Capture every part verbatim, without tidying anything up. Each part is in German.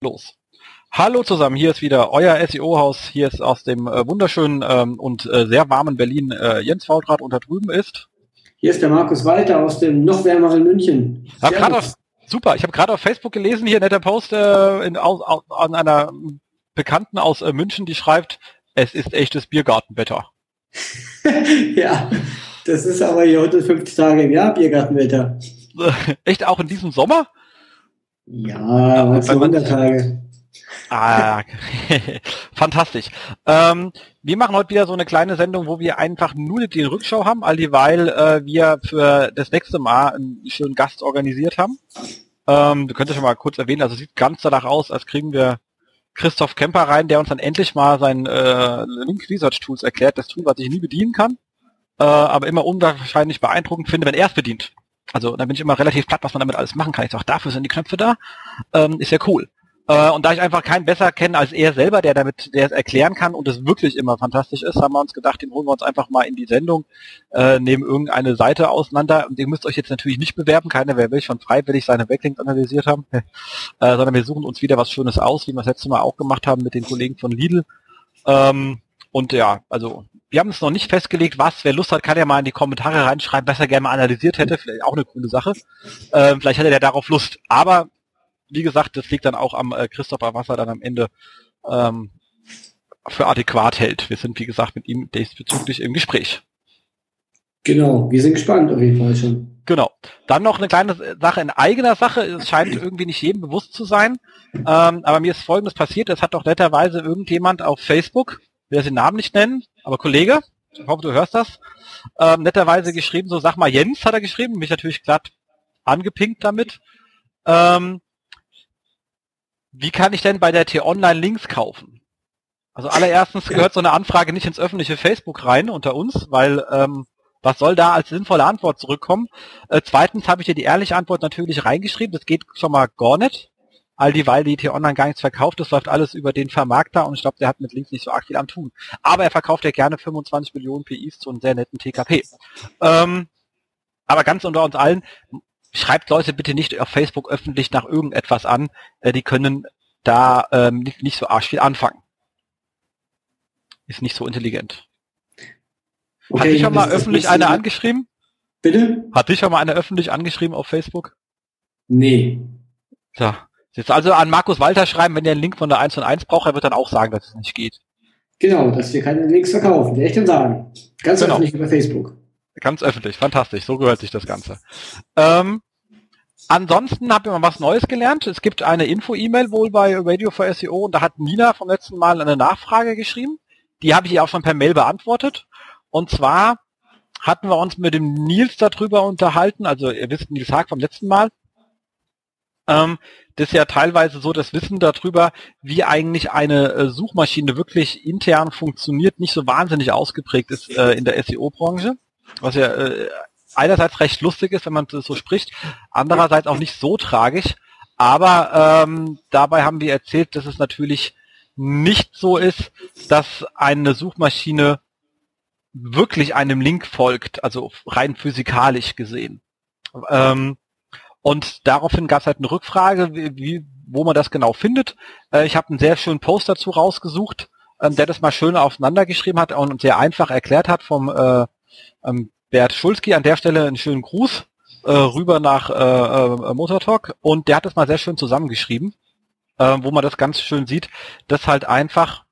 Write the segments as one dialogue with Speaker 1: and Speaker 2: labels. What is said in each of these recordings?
Speaker 1: Los. Hallo zusammen, hier ist wieder euer S E O-Haus. Hier ist aus dem äh, wunderschönen ähm, und äh, sehr warmen Berlin äh, Jens Faultrat und da drüben ist...
Speaker 2: Hier ist der Markus Walter aus dem noch wärmeren München.
Speaker 1: Hab grad auf, super, ich habe gerade auf Facebook gelesen, hier netter Post äh, in, aus, aus, an einer Bekannten aus äh, München, die schreibt, es ist echtes Biergartenwetter.
Speaker 2: Ja, das ist aber hier hundertfünfzig Tage im Jahr Biergartenwetter.
Speaker 1: Echt auch in diesem Sommer?
Speaker 2: Ja, was für hundert Tage.
Speaker 1: Ah, fantastisch. Ähm, wir machen heute wieder so eine kleine Sendung, wo wir einfach nur die Rückschau haben, all dieweil äh, wir für das nächste Mal einen schönen Gast organisiert haben. Ähm, du könntest schon mal kurz erwähnen, also es sieht ganz danach aus, als kriegen wir Christoph Kemper rein, der uns dann endlich mal sein äh, Link Research Tools erklärt, das Tool, was ich nie bedienen kann, äh, aber immer unwahrscheinlich beeindruckend finde, wenn er es bedient. Also da bin ich immer relativ platt, was man damit alles machen kann. Ich sage, dafür sind die Knöpfe da, ähm, ist ja cool. Äh, und da ich einfach keinen besser kenne als er selber, der damit, der es erklären kann und es wirklich immer fantastisch ist, haben wir uns gedacht, den holen wir uns einfach mal in die Sendung, äh, nehmen irgendeine Seite auseinander. Und ihr müsst euch jetzt natürlich nicht bewerben, keiner wer will schon freiwillig seine Backlinks analysiert haben, äh, sondern wir suchen uns wieder was Schönes aus, wie wir das letzte Mal auch gemacht haben mit den Kollegen von Lidl. Ähm, und ja, also wir haben es noch nicht festgelegt, was. Wer Lust hat, kann ja mal in die Kommentare reinschreiben, was er gerne mal analysiert hätte. Vielleicht auch eine coole Sache. Ähm, vielleicht hätte der darauf Lust. Aber wie gesagt, das liegt dann auch am äh, Christopher, was er dann am Ende ähm, für adäquat hält. Wir sind, wie gesagt, mit ihm diesbezüglich im Gespräch.
Speaker 2: Genau, wir sind gespannt auf jeden Fall schon.
Speaker 1: Genau. Dann noch eine kleine Sache in eigener Sache. Es scheint irgendwie nicht jedem bewusst zu sein. Ähm, aber mir ist Folgendes passiert. Es hat doch netterweise irgendjemand auf Facebook, ich will den Namen nicht nennen, aber Kollege, ich hoffe, du hörst das, ähm, netterweise geschrieben, so sag mal Jens, hat er geschrieben, mich natürlich glatt angepinkt damit. Ähm, wie kann ich denn bei der T-Online Links kaufen? Also allererstens gehört so eine Anfrage nicht ins öffentliche Facebook rein unter uns, weil ähm, was soll da als sinnvolle Antwort zurückkommen? Äh, zweitens habe ich dir die ehrliche Antwort natürlich reingeschrieben, das geht schon mal gar nicht. All dieweil die T-Online gar nichts verkauft, das läuft alles über den Vermarkter und ich glaube, der hat mit Links nicht so arg viel am tun. Aber er verkauft ja gerne fünfundzwanzig Millionen P Is zu einem sehr netten T K P. Ähm, aber ganz unter uns allen, schreibt Leute bitte nicht auf Facebook öffentlich nach irgendetwas an, äh, die können da ähm, nicht, nicht so arg viel anfangen. Ist nicht so intelligent. Okay, hat dich schon mal öffentlich eine angeschrieben?
Speaker 2: Bitte?
Speaker 1: Hat dich schon mal eine öffentlich angeschrieben auf Facebook?
Speaker 2: Nee.
Speaker 1: So. Jetzt also an Markus Walter schreiben, wenn der einen Link von der eins und eins braucht, er wird dann auch sagen, dass es nicht geht.
Speaker 2: Genau, dass wir keine Links verkaufen, die echt dann sagen. Ganz genau. Öffentlich über Facebook.
Speaker 1: Ganz öffentlich, fantastisch, so gehört sich das Ganze. Ähm, ansonsten habe ich mal was Neues gelernt. Es gibt eine Info-E-Mail wohl bei Radio for S E O und da hat Nina vom letzten Mal eine Nachfrage geschrieben. Die habe ich ihr auch schon per Mail beantwortet. Und zwar hatten wir uns mit dem Nils darüber unterhalten, also ihr wisst Nils Haag vom letzten Mal. Ähm, das ist ja teilweise so das Wissen darüber, wie eigentlich eine äh, Suchmaschine wirklich intern funktioniert, nicht so wahnsinnig ausgeprägt ist äh, in der S E O-Branche, was ja äh, einerseits recht lustig ist, wenn man das so spricht, andererseits auch nicht so tragisch, aber ähm, dabei haben wir erzählt, dass es natürlich nicht so ist, dass eine Suchmaschine wirklich einem Link folgt, also rein physikalisch gesehen. Ähm, Und daraufhin gab es halt eine Rückfrage, wie, wie, wo man das genau findet. Äh, ich habe einen sehr schönen Post dazu rausgesucht, ähm, der das mal schön aufeinandergeschrieben hat und sehr einfach erklärt hat vom äh, ähm, Bert Schulzki. An der Stelle einen schönen Gruß äh, rüber nach äh, äh, Motortalk. Und der hat das mal sehr schön zusammengeschrieben, äh, wo man das ganz schön sieht, dass halt einfach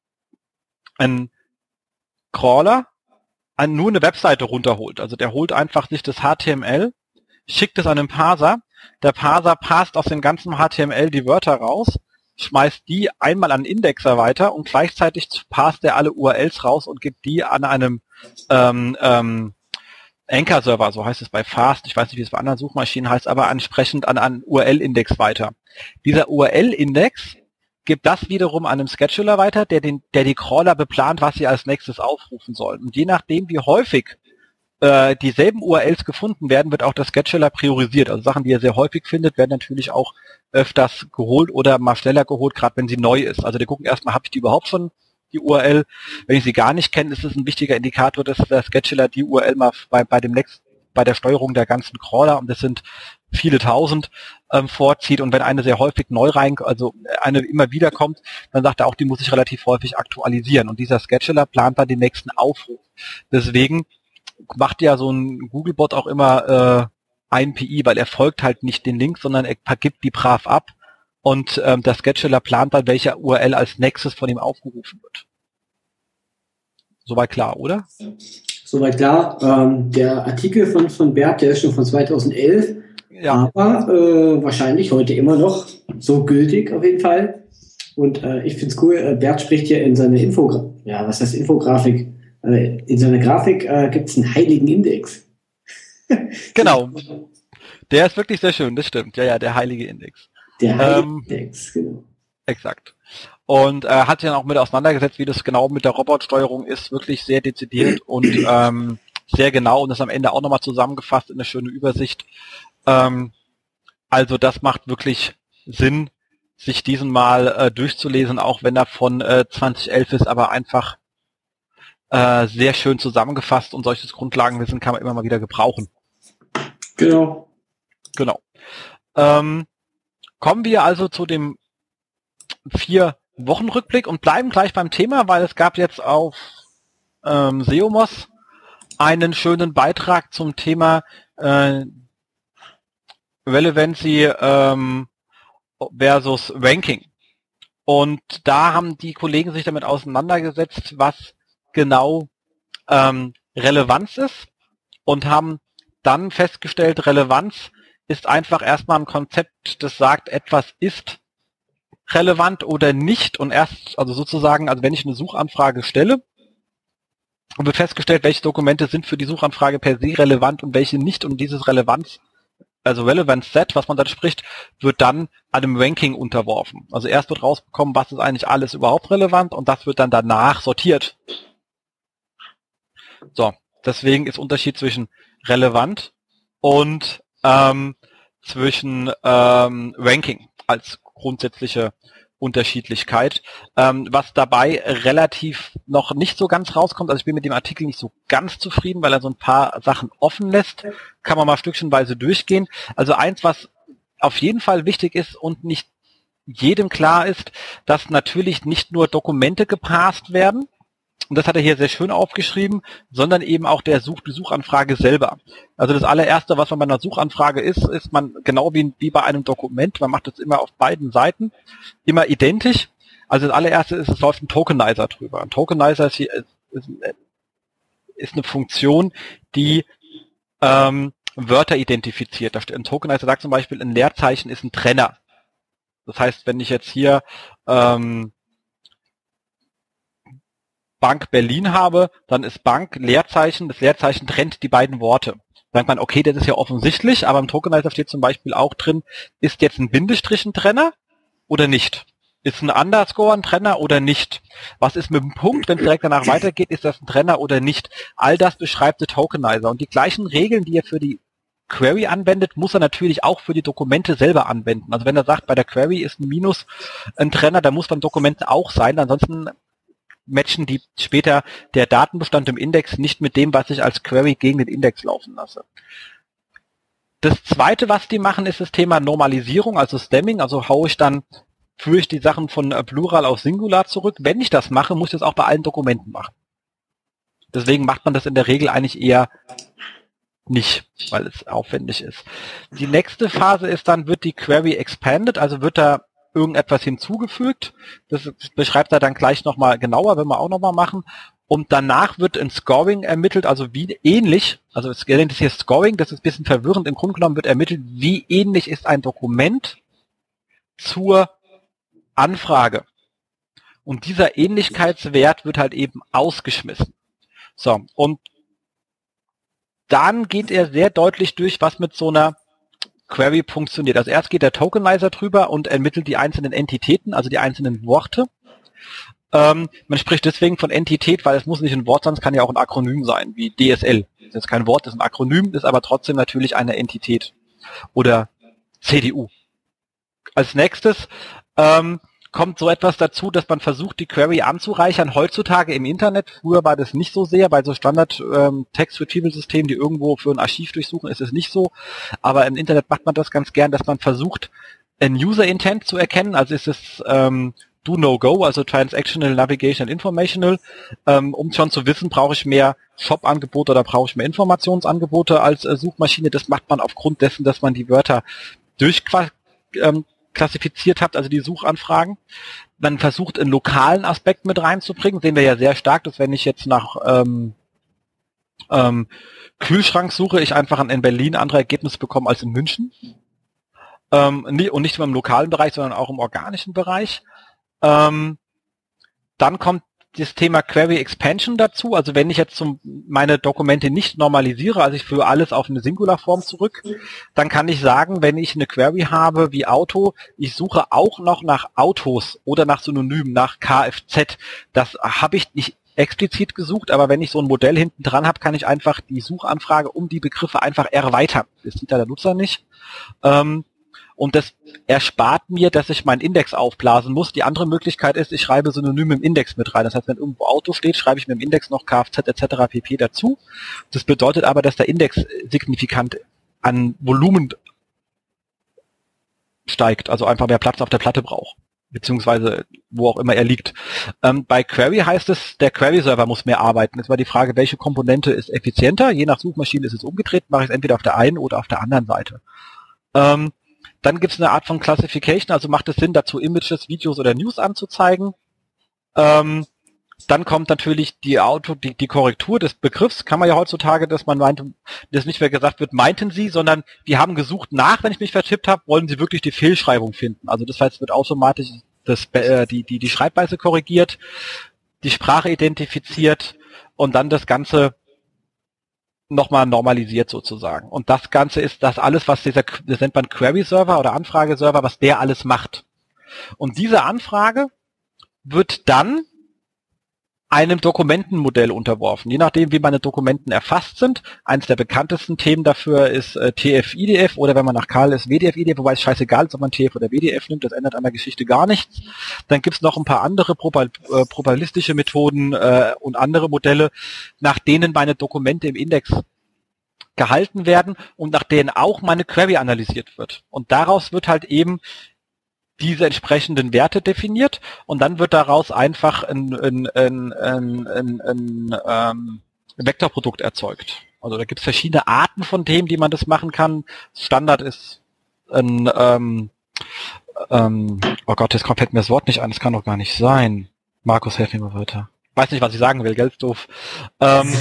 Speaker 1: ein Crawler ein, nur eine Webseite runterholt. Also der holt einfach sich das H T M L, schickt es an den Parser, der Parser passt aus dem ganzen H T M L die Wörter raus, schmeißt die einmal an den Indexer weiter und gleichzeitig passt er alle U R Ls raus und gibt die an einem ähm, ähm, Anchor-Server, so heißt es bei Fast, ich weiß nicht, wie es bei anderen Suchmaschinen heißt, aber entsprechend an einen U R L-Index weiter. Dieser U R L-Index gibt das wiederum an einem Scheduler weiter, der den, der die Crawler beplant, was sie als nächstes aufrufen sollen. Und je nachdem, wie häufig äh, dieselben U R Ls gefunden werden, wird auch der Scheduler priorisiert. Also Sachen, die er sehr häufig findet, werden natürlich auch öfters geholt oder mal schneller geholt, gerade wenn sie neu ist. Also die gucken erstmal, habe ich die überhaupt schon, die U R L? Wenn ich sie gar nicht kenne, ist es ein wichtiger Indikator, dass der Scheduler die U R L mal bei, bei dem nächsten, bei der Steuerung der ganzen Crawler, und das sind viele tausend ähm, vorzieht und wenn eine sehr häufig neu rein, also eine immer wieder kommt, dann sagt er auch, die muss ich relativ häufig aktualisieren und dieser Scheduler plant dann den nächsten Aufruf. Deswegen macht ja so ein Googlebot auch immer äh, ein P I, weil er folgt halt nicht den Link, sondern er gibt die brav ab und ähm, der Scheduler plant dann, welcher U R L als nächstes von ihm aufgerufen wird. Soweit klar, oder?
Speaker 2: Soweit klar. Ähm, der Artikel von, von Bert, der ist schon von zweitausendelf,
Speaker 1: ja.
Speaker 2: aber äh, wahrscheinlich heute immer noch so gültig auf jeden Fall. Und äh, ich finde es cool, äh, Bert spricht hier in seiner Infografik, ja, was heißt Infografik? Äh, in seiner Grafik äh, gibt es einen heiligen Index.
Speaker 1: Genau. Der ist wirklich sehr schön, das stimmt. Ja, ja, der heilige Index.
Speaker 2: Der heilige
Speaker 1: ähm,
Speaker 2: Index, genau.
Speaker 1: Exakt. Und äh, hat sich dann auch mit auseinandergesetzt, wie das genau mit der Robotsteuerung ist, wirklich sehr dezidiert und ähm, sehr genau und das am Ende auch nochmal zusammengefasst in eine schöne Übersicht. Ähm, also das macht wirklich Sinn, sich diesen mal äh, durchzulesen, auch wenn er von äh, zweitausendelf ist, aber einfach äh, sehr schön zusammengefasst und solches Grundlagenwissen kann man immer mal wieder gebrauchen.
Speaker 2: Genau.
Speaker 1: Genau. Ähm, kommen wir also zu dem vier Wochenrückblick und bleiben gleich beim Thema, weil es gab jetzt auf ähm, Seomos einen schönen Beitrag zum Thema äh, Relevancy ähm, versus Ranking. Und da haben die Kollegen sich damit auseinandergesetzt, was genau ähm, Relevanz ist und haben dann festgestellt, Relevanz ist einfach erstmal ein Konzept, das sagt, etwas ist relevant oder nicht und erst, also sozusagen, also wenn ich eine Suchanfrage stelle und wird festgestellt, welche Dokumente sind für die Suchanfrage per se relevant und welche nicht und dieses Relevanz, also Relevance Set, was man dann spricht, wird dann einem Ranking unterworfen. Also erst wird rausbekommen, was ist eigentlich alles überhaupt relevant und das wird dann danach sortiert. So, deswegen ist Unterschied zwischen relevant und ähm, zwischen ähm, Ranking als grundsätzliche Unterschiedlichkeit, ähm, was dabei relativ noch nicht so ganz rauskommt. Also ich bin mit dem Artikel nicht so ganz zufrieden, weil er so ein paar Sachen offen lässt. Kann man mal stückchenweise durchgehen. Also eins, was auf jeden Fall wichtig ist und nicht jedem klar ist, dass natürlich nicht nur Dokumente geparst werden, und das hat er hier sehr schön aufgeschrieben, sondern eben auch der Such, die Suchanfrage selber. Also das allererste, was man bei einer Suchanfrage ist, ist man genau wie, wie bei einem Dokument, man macht das immer auf beiden Seiten, immer identisch. Also das allererste ist, es läuft ein Tokenizer drüber. Ein Tokenizer ist, hier, ist, ist eine Funktion, die ähm, Wörter identifiziert. Da steht, ein Tokenizer sagt zum Beispiel, ein Leerzeichen ist ein Trenner. Das heißt, wenn ich jetzt hier ähm, Bank Berlin habe, dann ist Bank Leerzeichen, das Leerzeichen trennt die beiden Worte. Da sagt man, okay, das ist ja offensichtlich, aber im Tokenizer steht zum Beispiel auch drin, ist jetzt ein Bindestrich ein Trenner oder nicht? Ist ein Underscore ein Trenner oder nicht? Was ist mit dem Punkt, wenn es direkt danach weitergeht, ist das ein Trenner oder nicht? All das beschreibt der Tokenizer. Und die gleichen Regeln, die er für die Query anwendet, muss er natürlich auch für die Dokumente selber anwenden. Also wenn er sagt, bei der Query ist ein Minus ein Trenner, dann muss beim Dokument auch sein, ansonsten matchen die später der Datenbestand im Index nicht mit dem, was ich als Query gegen den Index laufen lasse. Das zweite, was die machen, ist das Thema Normalisierung, also Stemming, also haue ich dann, führe ich die Sachen von Plural auf Singular zurück. Wenn ich das mache, muss ich das auch bei allen Dokumenten machen. Deswegen macht man das in der Regel eigentlich eher nicht, weil es aufwendig ist. Die nächste Phase ist dann, wird die Query expanded, also wird da irgendetwas hinzugefügt. Das beschreibt er dann gleich nochmal genauer, wenn wir auch nochmal machen. Und danach wird ein Scoring ermittelt, also wie ähnlich, also es nennt es hier Scoring, das ist ein bisschen verwirrend. Im Grunde genommen wird ermittelt, wie ähnlich ist ein Dokument zur Anfrage. Und dieser Ähnlichkeitswert wird halt eben ausgeschmissen. So, und dann geht er sehr deutlich durch, was mit so einer Query funktioniert. Also erst geht der Tokenizer drüber und ermittelt die einzelnen Entitäten, also die einzelnen Worte. Ähm, man spricht deswegen von Entität, weil es muss nicht ein Wort sein, es kann ja auch ein Akronym sein, wie D S L. Das ist jetzt kein Wort, das ist ein Akronym, ist aber trotzdem natürlich eine Entität. Oder C D U. Als nächstes ähm, kommt so etwas dazu, dass man versucht, die Query anzureichern. Heutzutage im Internet, früher war das nicht so sehr, bei so Standard-Text-Retrieval-Systemen, die irgendwo für ein Archiv durchsuchen, ist es nicht so. Aber im Internet macht man das ganz gern, dass man versucht, ein User-Intent zu erkennen. Also ist es ähm, Do, No, Go, also Transactional, Navigational, Informational, ähm, um schon zu wissen, brauche ich mehr Shop-Angebote oder brauche ich mehr Informationsangebote als äh, Suchmaschine. Das macht man aufgrund dessen, dass man die Wörter durchklassifiziert hat, also die Suchanfragen. Man versucht, einen lokalen Aspekt mit reinzubringen. Sehen wir ja sehr stark, dass wenn ich jetzt nach ähm, ähm, Kühlschrank suche, ich einfach in Berlin andere Ergebnisse bekomme als in München. Ähm, und nicht nur im lokalen Bereich, sondern auch im organischen Bereich. Ähm, dann kommt das Thema Query Expansion dazu. Also wenn ich jetzt zum, meine Dokumente nicht normalisiere, also ich führe alles auf eine Singularform zurück, dann kann ich sagen, wenn ich eine Query habe wie Auto, ich suche auch noch nach Autos oder nach Synonymen, nach Kfz. Das habe ich nicht explizit gesucht, aber wenn ich so ein Modell hinten dran habe, kann ich einfach die Suchanfrage um die Begriffe einfach erweitern. Das sieht da der Nutzer nicht. Ähm, Und das erspart mir, dass ich meinen Index aufblasen muss. Die andere Möglichkeit ist, ich schreibe Synonyme im Index mit rein. Das heißt, wenn irgendwo Auto steht, schreibe ich mir im Index noch Kfz et cetera pp. Dazu. Das bedeutet aber, dass der Index signifikant an Volumen steigt, also einfach mehr Platz auf der Platte braucht, beziehungsweise wo auch immer er liegt. Ähm, bei Query heißt es, der Query-Server muss mehr arbeiten. Jetzt war die Frage, welche Komponente ist effizienter? Je nach Suchmaschine ist es umgedreht, mache ich es entweder auf der einen oder auf der anderen Seite. Ähm, Dann gibt es eine Art von Classification, also macht es Sinn, dazu Images, Videos oder News anzuzeigen. Ähm, dann kommt natürlich die Auto, die, die Korrektur des Begriffs. Kann man ja heutzutage, dass man meint, dass nicht mehr gesagt wird, meinten Sie, sondern wir haben gesucht nach, wenn ich mich vertippt habe, wollen Sie wirklich die Fehlschreibung finden. Also das heißt, es wird automatisch das, äh, die, die, die Schreibweise korrigiert, die Sprache identifiziert und dann das Ganze nochmal normalisiert sozusagen. Und das Ganze ist das alles, was dieser, das nennt man Query-Server oder Anfrageserver, was der alles macht. Und diese Anfrage wird dann einem Dokumentenmodell unterworfen, je nachdem, wie meine Dokumenten erfasst sind. Eines der bekanntesten Themen dafür ist äh, T F I D F oder wenn man nach Karl ist W D F I D F, wobei es scheißegal ist, ob man T F oder W D F nimmt, das ändert an der Geschichte gar nichts. Dann gibt es noch ein paar andere probab- äh, probabilistische Methoden äh, und andere Modelle, nach denen meine Dokumente im Index gehalten werden und nach denen auch meine Query analysiert wird. Und daraus wird halt eben diese entsprechenden Werte definiert und dann wird daraus einfach ein, ein, ein, ein, ein, ein, ähm, ein Vektorprodukt erzeugt. Also da gibt es verschiedene Arten von Themen, die man das machen kann. Standard ist ein, ähm, ähm, oh Gott, jetzt fällt mir das Wort nicht ein, das kann doch gar nicht sein. Markus, helf mir mal weiter. Weiß nicht, was ich sagen will, gell, ist doof. Ähm,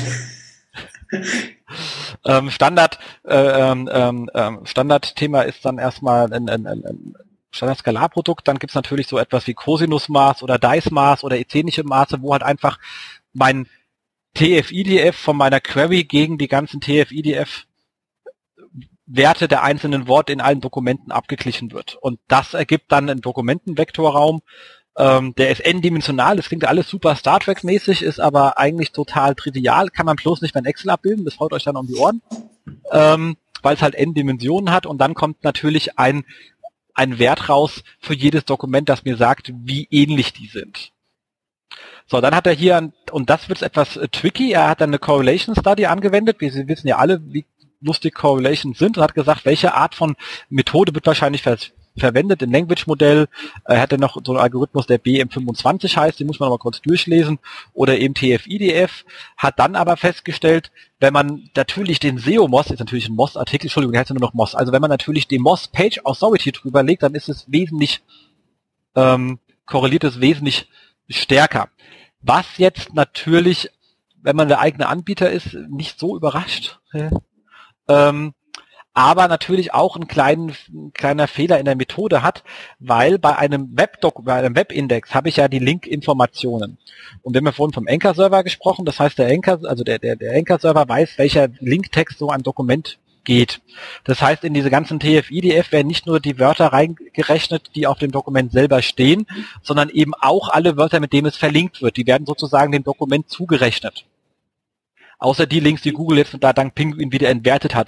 Speaker 1: ähm, Standard, äh, ähm, ähm, Standardthema ist dann erstmal ein, ein, ein, ein Standard-Skalarprodukt, dann gibt's natürlich so etwas wie Cosinusmaß oder Dice-Maß oder ähnliche Maße, wo halt einfach mein T F I D F von meiner Query gegen die ganzen T F I D F-Werte der einzelnen Worte in allen Dokumenten abgeglichen wird. Und das ergibt dann einen Dokumentenvektorraum, ähm, der ist n-dimensional, das klingt alles super Star Trek-mäßig, ist aber eigentlich total trivial, kann man bloß nicht mehr in Excel abbilden, das haut euch dann um die Ohren, ähm, weil es halt n Dimensionen hat und dann kommt natürlich ein ein Wert raus für jedes Dokument, das mir sagt, wie ähnlich die sind. So, dann hat er hier, und das wird etwas äh, tricky, er hat dann eine Correlation Study angewendet, wir wissen ja alle, wie lustig Correlations sind, und hat gesagt, welche Art von Methode wird wahrscheinlich ver verwendet, im Language-Modell, er hatte noch so einen Algorithmus, der B M fünfundzwanzig heißt, den muss man aber kurz durchlesen, oder eben T F I D F, hat dann aber festgestellt, wenn man natürlich den S E O-M O S, ist natürlich ein M O S-Artikel, Entschuldigung, der heißt ja nur noch M O S, also wenn man natürlich den M O S Page Authority drüber legt, dann ist es wesentlich, ähm, korreliert es wesentlich stärker. Was jetzt natürlich, wenn man der eigene Anbieter ist, nicht so überrascht, ähm, aber natürlich auch einen kleinen, ein kleiner Fehler in der Methode hat, weil bei einem Webdoc, bei einem Webindex habe ich ja die Link-Informationen. Und wir haben ja vorhin vom Anchor-Server gesprochen, das heißt, der Anchor, also der, der, der Anchor-Server weiß, welcher Linktext so ein Dokument geht. Das heißt, in diese ganzen T F I D F werden nicht nur die Wörter reingerechnet, die auf dem Dokument selber stehen, sondern eben auch alle Wörter, mit denen es verlinkt wird. Die werden sozusagen dem Dokument zugerechnet. Außer die Links, die Google jetzt da dank Penguin wieder entwertet hat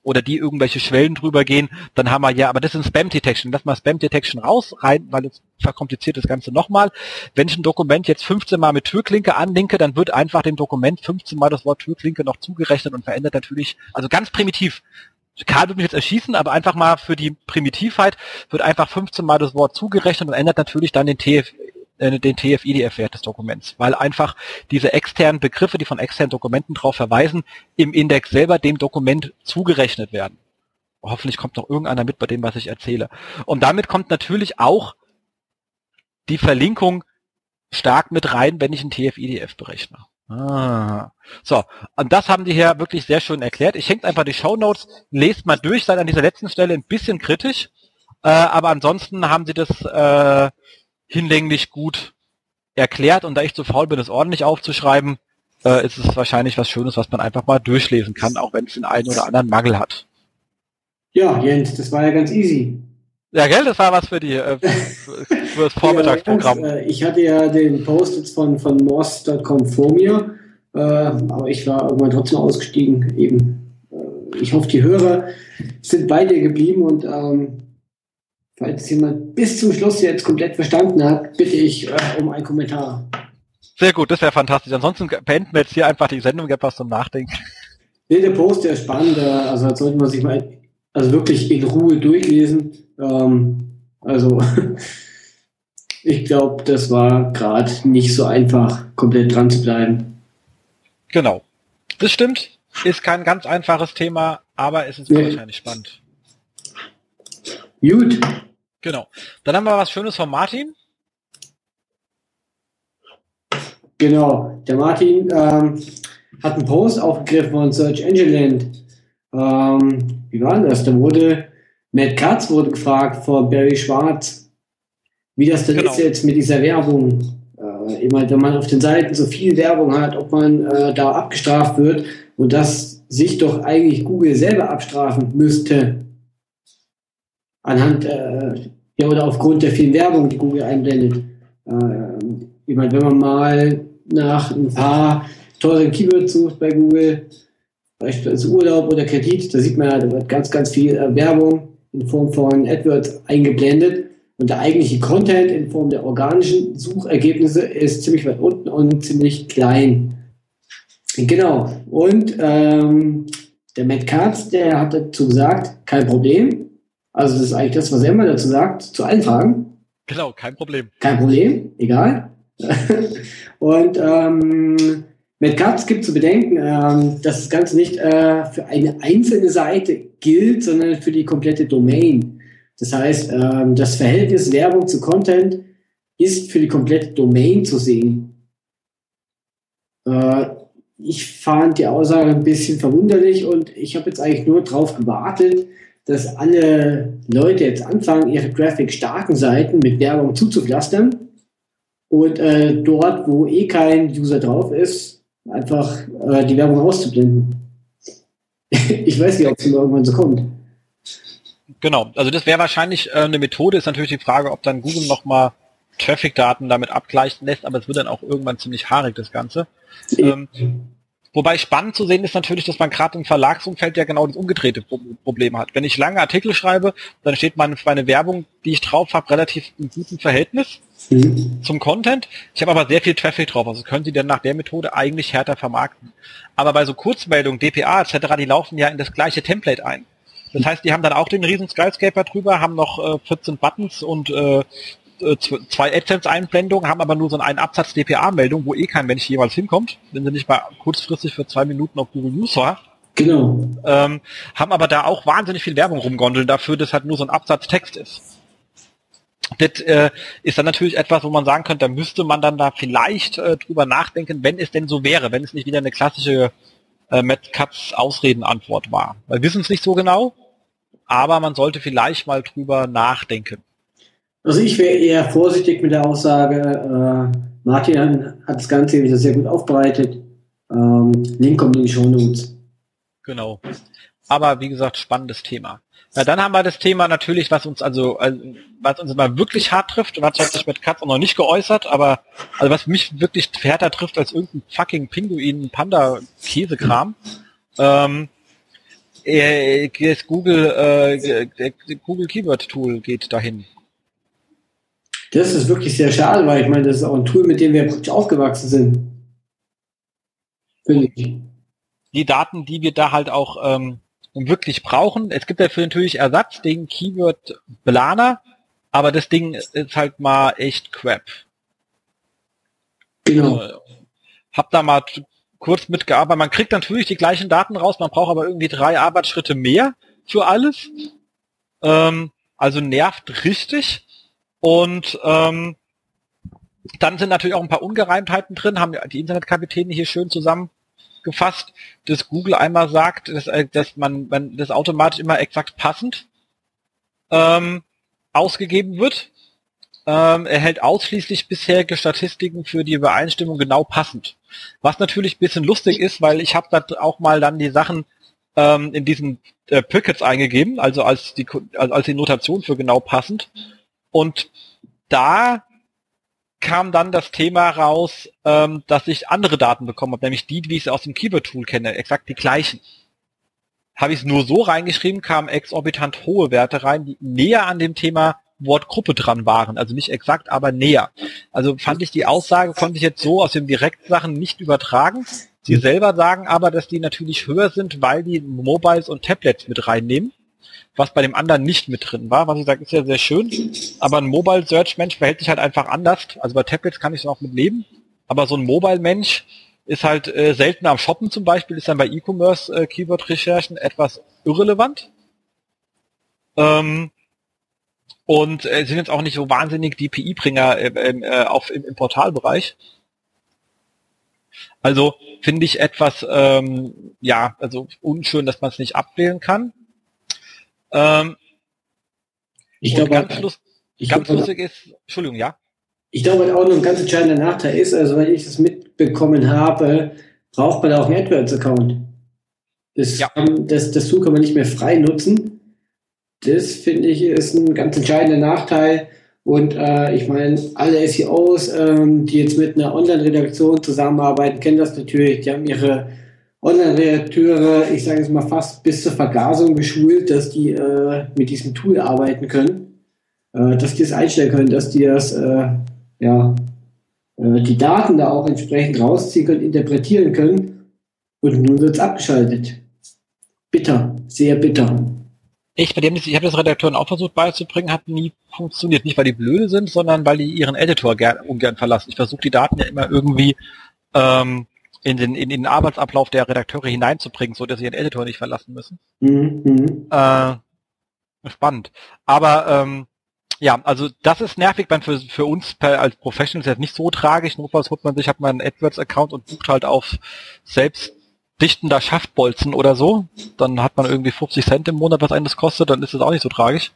Speaker 1: oder die irgendwelche Schwellen drüber gehen, dann haben wir ja, aber das ist ein Spam-Detection. Lass mal Spam-Detection raus, rein, weil es verkompliziert das Ganze nochmal. Wenn ich ein Dokument jetzt fünfzehn Mal mit Türklinke anlinke, dann wird einfach dem Dokument fünfzehn Mal das Wort Türklinke noch zugerechnet und verändert natürlich, also ganz primitiv. Karl wird mich jetzt erschießen, aber einfach mal für die Primitivheit wird einfach fünfzehn Mal das Wort zugerechnet und ändert natürlich dann den T F, äh, den T F I D F-Wert des Dokuments, weil einfach diese externen Begriffe, die von externen Dokumenten drauf verweisen, im Index selber dem Dokument zugerechnet werden. Hoffentlich kommt noch irgendeiner mit bei dem, was ich erzähle. Und damit kommt natürlich auch die Verlinkung stark mit rein, wenn ich ein T F I D F berechne. Ah. So, und das haben die hier wirklich sehr schön erklärt. Ich hänge einfach die Shownotes, lest mal durch, seid an dieser letzten Stelle ein bisschen kritisch, äh, aber ansonsten haben sie das äh, hinlänglich gut erklärt und da ich zu faul bin, es ordentlich aufzuschreiben, äh, ist es wahrscheinlich was Schönes, was man einfach mal durchlesen kann, auch wenn es den einen oder anderen Mangel hat.
Speaker 2: Ja, Jens, das war ja ganz easy.
Speaker 1: Ja, gell, das war was für die äh, für, für das Vormittagsprogramm.
Speaker 2: Ja, ich hatte ja den Post jetzt von, von morse Punkt com vor mir, äh, aber ich war irgendwann trotzdem ausgestiegen. Eben. Äh, ich hoffe, die Hörer sind bei dir geblieben und ähm, falls jemand bis zum Schluss jetzt komplett verstanden hat, bitte ich äh, um einen Kommentar.
Speaker 1: Sehr gut, das wäre fantastisch. Ansonsten beenden wir jetzt hier einfach die Sendung etwas zum Nachdenken.
Speaker 2: Nee, der Post, der ist spannend, also das sollte man sich mal also wirklich in Ruhe durchlesen. Ähm, also ich glaube, das war gerade nicht so einfach, komplett dran zu bleiben.
Speaker 1: Genau. Das stimmt. Ist kein ganz einfaches Thema, aber es ist nee. wahrscheinlich spannend.
Speaker 2: Gut.
Speaker 1: Genau. Dann haben wir was Schönes von Martin.
Speaker 2: Genau. Der Martin ähm, hat einen Post aufgegriffen von Search Engine Land. Ähm, wie war das? Da wurde Matt Katz wurde gefragt von Barry Schwartz, wie das denn genau. ist jetzt mit dieser Werbung. Äh, immer, wenn man auf den Seiten so viel Werbung hat, ob man äh, da abgestraft wird und dass sich doch eigentlich Google selber abstrafen müsste. Anhand, äh, ja, oder aufgrund der vielen Werbung, die Google einblendet. Äh, ich meine, wenn man mal nach ein paar teuren Keywords sucht bei Google, beispielsweise Urlaub oder Kredit, da sieht man ja, da wird ganz, ganz viel äh, Werbung in Form von AdWords eingeblendet und der eigentliche Content in Form der organischen Suchergebnisse ist ziemlich weit unten und ziemlich klein. Genau. Und ähm, der Matt Katz, der hat dazu gesagt, kein Problem. Also das ist eigentlich das, was er immer dazu sagt, zu allen Fragen.
Speaker 1: Genau, kein Problem.
Speaker 2: Kein Problem, egal. Und ähm, Matt Katz gibt zu bedenken, ähm, dass das Ganze nicht äh, für eine einzelne Seite gilt, sondern für die komplette Domain. Das heißt, ähm, das Verhältnis Werbung zu Content ist für die komplette Domain zu sehen. Äh, ich fand die Aussage ein bisschen verwunderlich und ich habe jetzt eigentlich nur darauf gewartet, dass alle Leute jetzt anfangen, ihre graphic-starken Seiten mit Werbung zuzupflastern und äh, dort, wo eh kein User drauf ist, einfach äh, die Werbung auszublenden. Ich weiß nicht, ob es irgendwann so kommt.
Speaker 1: Genau, also das wäre wahrscheinlich äh, eine Methode, ist natürlich die Frage, ob dann Google nochmal Traffic-Daten damit abgleichen lässt, aber es wird dann auch irgendwann ziemlich haarig, das Ganze. Ähm, wobei spannend zu sehen ist natürlich, dass man gerade im Verlagsumfeld ja genau das umgedrehte Problem hat. Wenn ich lange Artikel schreibe, dann steht meine, meine Werbung, die ich drauf habe, relativ im guten Verhältnis mhm. zum Content. Ich habe aber sehr viel Traffic drauf, also können Sie dann nach der Methode eigentlich härter vermarkten. Aber bei so Kurzmeldungen, D P A et cetera, die laufen ja in das gleiche Template ein. Das heißt, die haben dann auch den riesen Skyscraper drüber, haben noch äh, vierzehn Buttons und äh, zwei AdSense-Einblendungen, haben aber nur so einen Absatz D P A-Meldung, wo eh kein Mensch jemals hinkommt, wenn sie nicht mal kurzfristig für zwei Minuten auf Google News war.
Speaker 2: Genau.
Speaker 1: Ähm, haben aber da auch wahnsinnig viel Werbung rumgondeln dafür, dass halt nur so ein Absatz Text ist. Das äh, ist dann natürlich etwas, wo man sagen könnte, da müsste man dann da vielleicht äh, drüber nachdenken, wenn es denn so wäre, wenn es nicht wieder eine klassische äh, Matt Katz Ausredenantwort war. Wir wissen es nicht so genau, aber man sollte vielleicht mal drüber nachdenken.
Speaker 2: Also ich wäre eher vorsichtig mit der Aussage, äh, Martin hat das Ganze wieder sehr gut aufbereitet. Ähm, Link kommt in die Shownotes.
Speaker 1: Genau. Aber wie gesagt, spannendes Thema. Ja, dann haben wir das Thema natürlich, was uns also, also was uns immer wirklich hart trifft, und hat sich mit Katz auch noch nicht geäußert, aber also was mich wirklich härter trifft als irgendein fucking Pinguin, Panda, Käsekram. Ähm, äh, das Google, äh, der Google Keyword Tool geht dahin.
Speaker 2: Das ist wirklich sehr schade, weil ich meine, das ist auch ein Tool, mit dem wir praktisch aufgewachsen sind. Finde ich.
Speaker 1: Die Daten, die wir da halt auch ähm, wirklich brauchen. Es gibt dafür natürlich Ersatz, den Keyword Planer, aber das Ding ist halt mal echt crap.
Speaker 2: Genau.
Speaker 1: Äh, hab da mal kurz mitgearbeitet. Man kriegt natürlich die gleichen Daten raus, man braucht aber irgendwie drei Arbeitsschritte mehr für alles. Ähm, also nervt richtig. Und ähm, dann sind natürlich auch ein paar Ungereimtheiten drin, haben die Internetkapitäne hier schön zusammengefasst, dass Google einmal sagt, dass, dass man, man das automatisch immer exakt passend ähm, ausgegeben wird. Ähm, er hält ausschließlich bisherige Statistiken für die Übereinstimmung genau passend. Was natürlich ein bisschen lustig ist, weil ich habe da auch mal dann die Sachen ähm, in diesen äh, Pickets eingegeben, also als die also als die Notation für genau passend. Und da kam dann das Thema raus, ähm, dass ich andere Daten bekommen habe, nämlich die, wie ich sie aus dem Keyword-Tool kenne, exakt die gleichen. Habe ich es nur so reingeschrieben, kamen exorbitant hohe Werte rein, die näher an dem Thema Wortgruppe dran waren, also nicht exakt, aber näher. Also fand ich die Aussage, konnte ich jetzt so aus den Direktsachen nicht übertragen. Sie selber sagen aber, dass die natürlich höher sind, weil die Mobiles und Tablets mit reinnehmen, was bei dem anderen nicht mit drin war. Was ich sage, ist ja sehr schön, aber ein Mobile-Search-Mensch verhält sich halt einfach anders. Also bei Tablets kann ich es noch mit leben, aber so ein Mobile-Mensch ist halt äh, selten am Shoppen zum Beispiel, ist dann bei E-Commerce-Keyword-Recherchen äh, etwas irrelevant. Ähm, und äh, sind jetzt auch nicht so wahnsinnig D P I-Bringer äh, äh, auf, im, im Portalbereich. Also finde ich etwas, ähm, ja, also unschön, dass man es nicht abwählen kann. Ähm,
Speaker 2: ich
Speaker 1: und
Speaker 2: glaube,
Speaker 1: ganz, lust,
Speaker 2: ich
Speaker 1: ganz
Speaker 2: glaube,
Speaker 1: lustig ist, Entschuldigung, ja?
Speaker 2: Ich glaube, auch noch ein ganz entscheidender Nachteil ist, also wenn ich das mitbekommen habe, braucht man auch einen AdWords-Account. Das,
Speaker 1: Ja.
Speaker 2: kann, das, das Tool kann man nicht mehr frei nutzen. Das, finde ich, ist ein ganz entscheidender Nachteil. Und äh, ich meine, alle S E Os, ähm, die jetzt mit einer Online-Redaktion zusammenarbeiten, kennen das natürlich. Die haben ihre Online-Redakteure, ich sage es mal fast bis zur Vergasung geschult, dass die äh, mit diesem Tool arbeiten können, äh, dass die es einstellen können, dass die das, äh, ja, äh, die Daten da auch entsprechend rausziehen können, interpretieren können. Und nun wird es abgeschaltet. Bitter, sehr bitter.
Speaker 1: Ich, bei dem, ich habe das Redakteuren auch versucht beizubringen, hat nie funktioniert. Nicht, weil die blöde sind, sondern weil die ihren Editor gern, ungern verlassen. Ich versuche die Daten ja immer irgendwie ähm, in, den, in den Arbeitsablauf der Redakteure hineinzubringen, so dass sie ihren Editor nicht verlassen müssen.
Speaker 2: Mhm.
Speaker 1: Äh, spannend. Aber ähm, ja, also das ist nervig, weil für, für uns per, als Professionals jetzt nicht so tragisch. Notfalls holt man sich, hat man einen AdWords-Account und bucht halt auf selbst dichtender Schaftbolzen oder so, dann hat man irgendwie fünfzig Cent im Monat, was einen das kostet, dann ist das auch nicht so tragisch.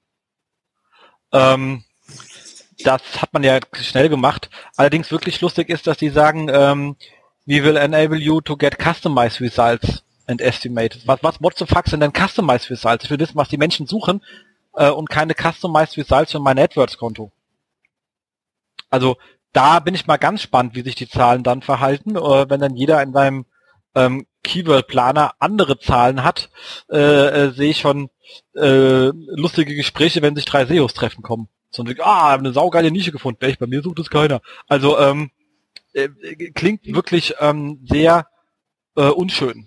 Speaker 1: Ähm, das hat man ja schnell gemacht. Allerdings wirklich lustig ist, dass die sagen, ähm, we will enable you to get customized results and estimated. Was, was, what the fuck sind denn customized results? Ich will wissen, was die Menschen suchen äh, und keine customized results für mein AdWords-Konto. Also da bin ich mal ganz spannend, wie sich die Zahlen dann verhalten, äh, wenn dann jeder in seinem Ähm, Keyword-Planer andere Zahlen hat, äh, äh, sehe ich schon äh, lustige Gespräche, wenn sich drei S E Os treffen kommen. So ein, ah, eine saugeile Nische gefunden. Echt, bei mir sucht es keiner. Also ähm, äh, klingt wirklich ähm, sehr äh, unschön.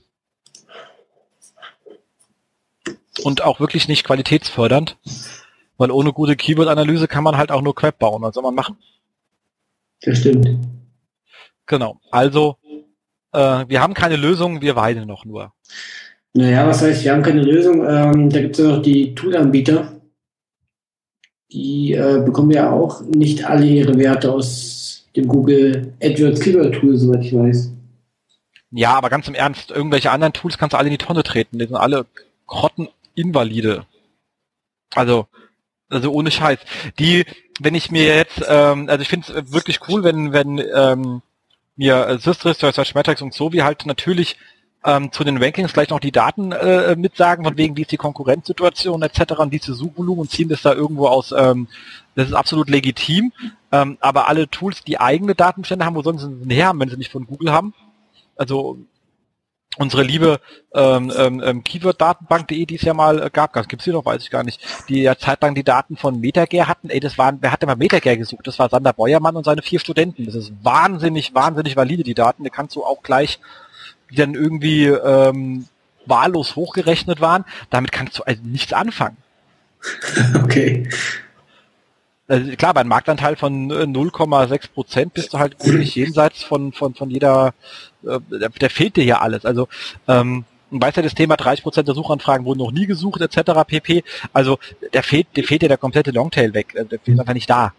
Speaker 1: Und auch wirklich nicht qualitätsfördernd, weil ohne gute Keyword-Analyse kann man halt auch nur Crap bauen. Was soll man machen?
Speaker 2: Das stimmt.
Speaker 1: Genau. Also Äh, wir haben keine Lösung, wir weinen noch nur.
Speaker 2: Naja, was heißt, wir haben keine Lösung? Ähm, da gibt es ja noch die Tool-Anbieter. Die äh, bekommen ja auch nicht alle ihre Werte aus dem Google AdWords Keyword Tool, soweit ich weiß.
Speaker 1: Ja, aber ganz im Ernst, irgendwelche anderen Tools kannst du alle in die Tonne treten. Die sind alle grotteninvalide. Also, also ohne Scheiß. Die, wenn ich mir jetzt, ähm, also ich finde es wirklich cool, wenn, wenn, ähm, mir Systrix, Searchmetrics und so wie halt natürlich ähm, zu den Rankings gleich noch die Daten äh, mitsagen, von wegen wie ist die Konkurrenzsituation et cetera und wie ist das Suchvolumen und ziehen das da irgendwo aus, ähm, das ist absolut legitim, ähm, aber alle Tools, die eigene Datenbestände haben, wo sollen sie denn her haben, wenn sie nicht von Google haben? Also unsere liebe ähm, ähm, Keyword-Datenbank punkt de, die es ja mal äh, gab, das gibt's hier noch, weiß ich gar nicht, die ja zeitlang die Daten von MetaGer hatten. Ey, das waren, wer hat denn mal MetaGer gesucht? Das war Sander Beuermann und seine vier Studenten. Das ist wahnsinnig, wahnsinnig valide, die Daten. Die kannst du auch gleich, die dann irgendwie ähm, wahllos hochgerechnet waren. Damit kannst du also nichts anfangen.
Speaker 2: Okay.
Speaker 1: Also klar, bei einem Marktanteil von null Komma sechs Prozent bist du halt wirklich jenseits von von von jeder, äh, der, der fehlt dir ja alles. Also ähm, du weißt ja, das Thema dreißig Prozent der Suchanfragen wurden noch nie gesucht, et cetera pp. Also der fehlt, der fehlt dir der komplette Longtail weg. Der fehlt einfach nicht da.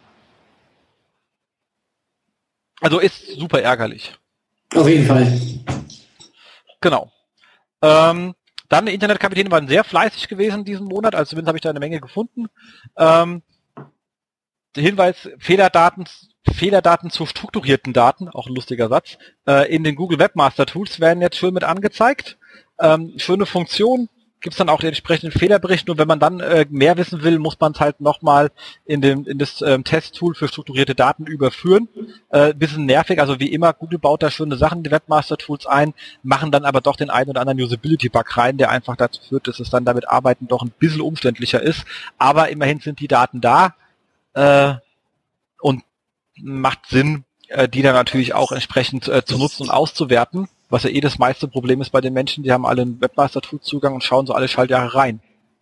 Speaker 1: Also ist super ärgerlich.
Speaker 2: Auf jeden Fall.
Speaker 1: Genau. Ähm, dann die Internetkapitäne waren sehr fleißig gewesen diesen Monat, also zumindest habe ich da eine Menge gefunden. Ähm, Der Hinweis, Fehlerdaten, Fehlerdaten zu strukturierten Daten, auch ein lustiger Satz, äh, in den Google Webmaster Tools werden jetzt schön mit angezeigt. Ähm, schöne Funktion, gibt's dann auch den entsprechenden Fehlerbericht, und wenn man dann äh, mehr wissen will, muss man es halt nochmal in den in das ähm, Testtool für strukturierte Daten überführen. Äh, bisschen nervig, also wie immer, Google baut da schöne Sachen in die Webmaster Tools ein, machen dann aber doch den einen oder anderen Usability-Bug rein, der einfach dazu führt, dass es dann damit Arbeiten doch ein bisschen umständlicher ist. Aber immerhin sind die Daten da. Äh, und macht Sinn, äh, die dann natürlich auch entsprechend äh, zu nutzen und auszuwerten, was ja eh das meiste Problem ist bei den Menschen, die haben alle einen Webmaster-Tool-Zugang und schauen so alle Schaltjahre rein.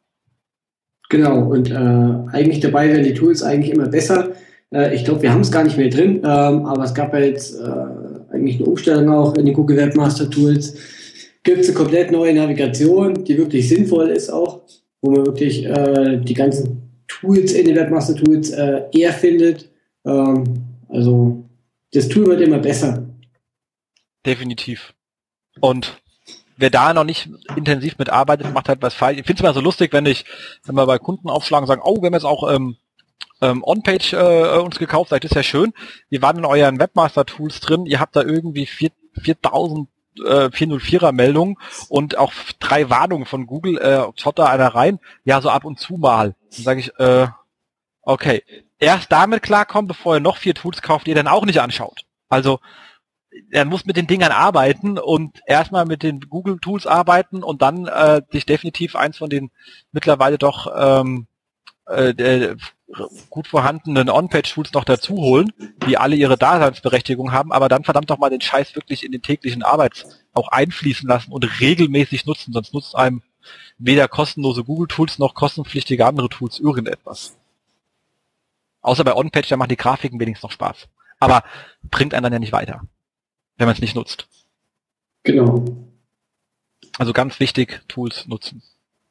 Speaker 2: Genau, und äh, eigentlich dabei werden die Tools eigentlich immer besser. Äh, ich glaube, wir haben es gar nicht mehr drin, ähm, aber es gab ja jetzt äh, eigentlich eine Umstellung auch in die Google Webmaster Tools. Gibt es eine komplett neue Navigation, die wirklich sinnvoll ist auch, wo man wirklich äh, die ganzen Tools in den Webmaster Tools äh, eher findet. Ähm, also das Tool wird immer besser.
Speaker 1: Definitiv. Und wer da noch nicht intensiv mitarbeitet, macht halt was falsch. Ich finde es immer so lustig, wenn ich, wenn wir bei Kunden aufschlagen und sagen, oh, wir haben jetzt auch ähm, ähm, On-Page äh, uns gekauft, sag ich, das ist ja schön. Wir waren in euren Webmaster Tools drin, ihr habt da irgendwie viertausend vierhundertvierer Meldungen und auch drei Warnungen von Google, äh, schaut da einer rein, ja, so ab und zu mal. Dann sage ich, äh, okay, erst damit klarkommen, bevor ihr noch vier Tools kauft, die ihr dann auch nicht anschaut. Also, er muss mit den Dingern arbeiten und erstmal mit den Google-Tools arbeiten und dann äh, sich definitiv eins von den mittlerweile doch ähm, äh, gut vorhandenen On-Page-Tools noch dazu holen, die alle ihre Daseinsberechtigung haben, aber dann verdammt doch mal den Scheiß wirklich in den täglichen Arbeits auch einfließen lassen und regelmäßig nutzen, sonst nutzt einem weder kostenlose Google-Tools noch kostenpflichtige andere Tools irgendetwas. Außer bei On-Page, da machen die Grafiken wenigstens noch Spaß. Aber bringt einen dann ja nicht weiter, wenn man es nicht nutzt.
Speaker 2: Genau.
Speaker 1: Also ganz wichtig, Tools nutzen.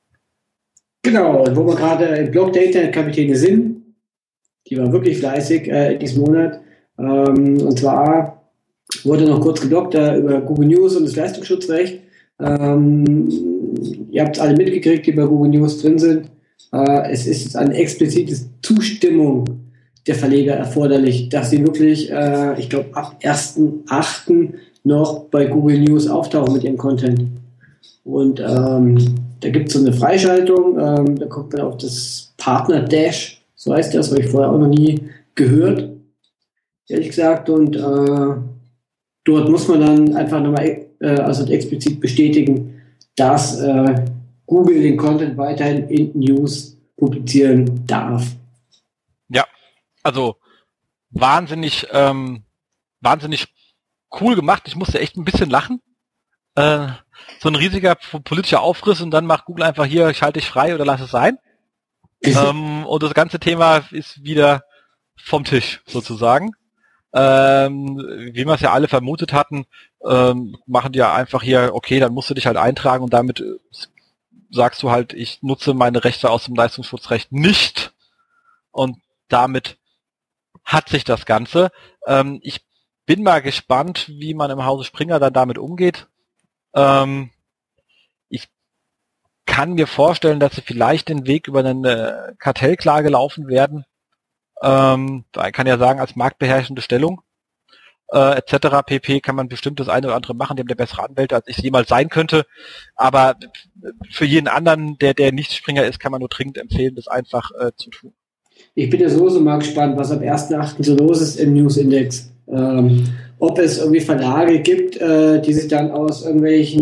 Speaker 2: Genau, und wo wir gerade im Blog der Internetkapitäne sind, die war wirklich fleißig äh, diesen Monat. Ähm, und zwar wurde noch kurz gebloggt äh, über Google News und das Leistungsschutzrecht. Ähm, ihr habt es alle mitgekriegt, die bei Google News drin sind. Äh, es ist eine explizite Zustimmung der Verleger erforderlich, dass sie wirklich, äh, ich glaube, ab ersten achten noch bei Google News auftauchen mit ihrem Content. Und ähm, da gibt es so eine Freischaltung, ähm, da kommt man auf das Partner-Dash, so heißt das, habe ich vorher auch noch nie gehört, ehrlich gesagt. Und äh, dort muss man dann einfach nochmal äh, also explizit bestätigen, dass äh, Google den Content weiterhin in News publizieren darf.
Speaker 1: Ja, also wahnsinnig, ähm, wahnsinnig cool gemacht. Ich musste echt ein bisschen lachen. Äh, so ein riesiger politischer Aufriss und dann macht Google einfach hier, ich halte dich frei oder lass es sein. ähm, und das ganze Thema ist wieder vom Tisch sozusagen. Ähm, wie wir es ja alle vermutet hatten, ähm, machen die ja einfach hier, okay, dann musst du dich halt eintragen und damit äh, sagst du halt, ich nutze meine Rechte aus dem Leistungsschutzrecht nicht und damit hat sich das Ganze. Ähm, ich bin mal gespannt, wie man im Hause Springer dann damit umgeht. Ähm, ich kann mir vorstellen, dass sie vielleicht den Weg über eine Kartellklage laufen werden. Ähm, da kann ja sagen, als marktbeherrschende Stellung äh, et cetera pp. Kann man bestimmt das eine oder andere machen. Die haben ja bessere Anwälte, als ich jemals sein könnte. Aber für jeden anderen, der der nicht Springer ist, kann man nur dringend empfehlen, das einfach äh, zu tun.
Speaker 2: Ich bin ja sowieso mal gespannt, was am ersten achten so los ist im News-Index. Ähm, ob es irgendwie Verlage gibt, äh, die sich dann aus irgendwelchen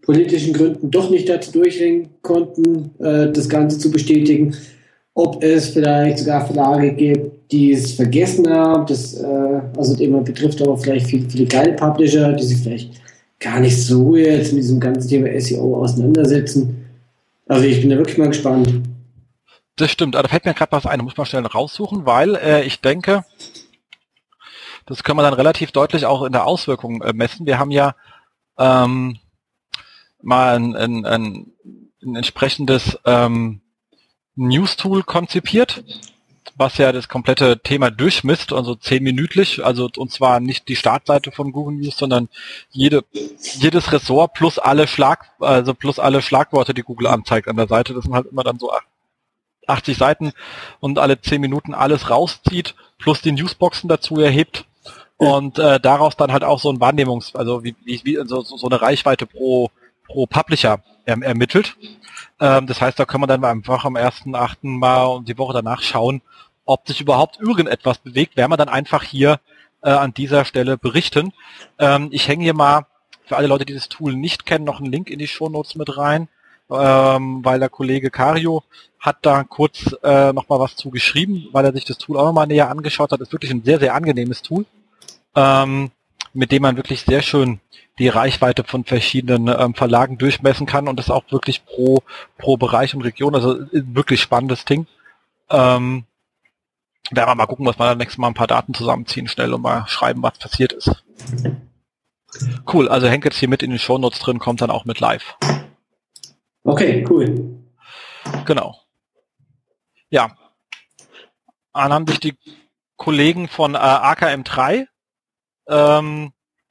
Speaker 2: politischen Gründen doch nicht dazu durchringen konnten, äh, das Ganze zu bestätigen. Ob es vielleicht sogar Verlage gibt, die es vergessen haben, das äh, also immer betrifft aber vielleicht viele, viele kleine Publisher, die sich vielleicht gar nicht so jetzt mit diesem ganzen Thema S E O auseinandersetzen. Also ich bin da wirklich mal gespannt.
Speaker 1: Das stimmt, aber da fällt mir gerade was ein, da muss man schnell raussuchen, weil äh, ich denke, das können wir dann relativ deutlich auch in der Auswirkung äh, messen. Wir haben ja ähm, mal ein, ein, ein, ein entsprechendes ähm, News-Tool konzipiert, was ja das komplette Thema durchmisst, also zehnminütlich, also und zwar nicht die Startseite von Google News, sondern jede, jedes Ressort plus alle Schlag, also plus alle Schlagworte, die Google anzeigt an der Seite. Das sind halt immer dann so achtzig Seiten und alle zehn Minuten alles rauszieht, plus die Newsboxen dazu erhebt und äh, daraus dann halt auch so ein Wahrnehmungs-, also wie, wie so, so eine Reichweite pro pro Publisher erm, ermittelt. Ähm, das heißt, da kann man dann einfach am ersten achten mal und die Woche danach schauen, ob sich überhaupt irgendetwas bewegt, werden wir dann einfach hier äh, an dieser Stelle berichten. Ähm, ich hänge hier mal für alle Leute, die das Tool nicht kennen, noch einen Link in die Shownotes mit rein, ähm, weil der Kollege Kario hat da kurz äh, nochmal was zu geschrieben, weil er sich das Tool auch nochmal näher angeschaut hat. Das ist wirklich ein sehr, sehr angenehmes Tool, ähm, mit dem man wirklich sehr schön die Reichweite von verschiedenen ähm, Verlagen durchmessen kann und das auch wirklich pro pro Bereich und Region, also ein wirklich spannendes Ding. Ähm, werden wir mal gucken, was wir dann nächstes Mal ein paar Daten zusammenziehen schnell und mal schreiben, was passiert ist. Cool, also hängt jetzt hier mit in den Shownotes drin, kommt dann auch mit live.
Speaker 2: Okay, cool.
Speaker 1: Genau. Ja. Dann haben sich die Kollegen von äh, A K M drei ähm,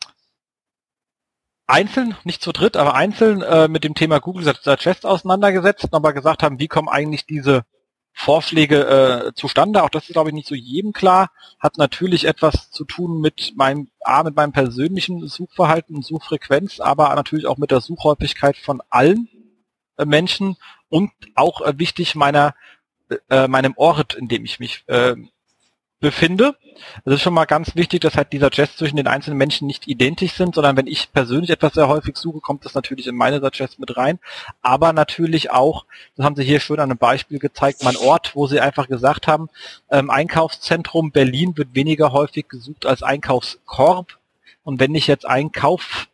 Speaker 1: einzeln, nicht zu dritt, aber einzeln äh, mit dem Thema Google Suggest auseinandergesetzt und aber gesagt haben, wie kommen eigentlich diese Vorschläge äh, zustande. Auch das ist, glaube ich, nicht so jedem klar. Hat natürlich etwas zu tun mit meinem, A, mit meinem persönlichen Suchverhalten und Suchfrequenz, aber natürlich auch mit der Suchhäufigkeit von allen äh, Menschen und auch äh, wichtig meiner äh, meinem Ort, in dem ich mich äh, befinde. Das ist schon mal ganz wichtig, dass halt dieser Suggest zwischen den einzelnen Menschen nicht identisch sind, sondern wenn ich persönlich etwas sehr häufig suche, kommt das natürlich in meine Suggest mit rein. Aber natürlich auch, das haben sie hier schön an einem Beispiel gezeigt, mein Ort, wo sie einfach gesagt haben, ähm, Einkaufszentrum Berlin wird weniger häufig gesucht als Einkaufskorb. Und wenn ich jetzt Einkauf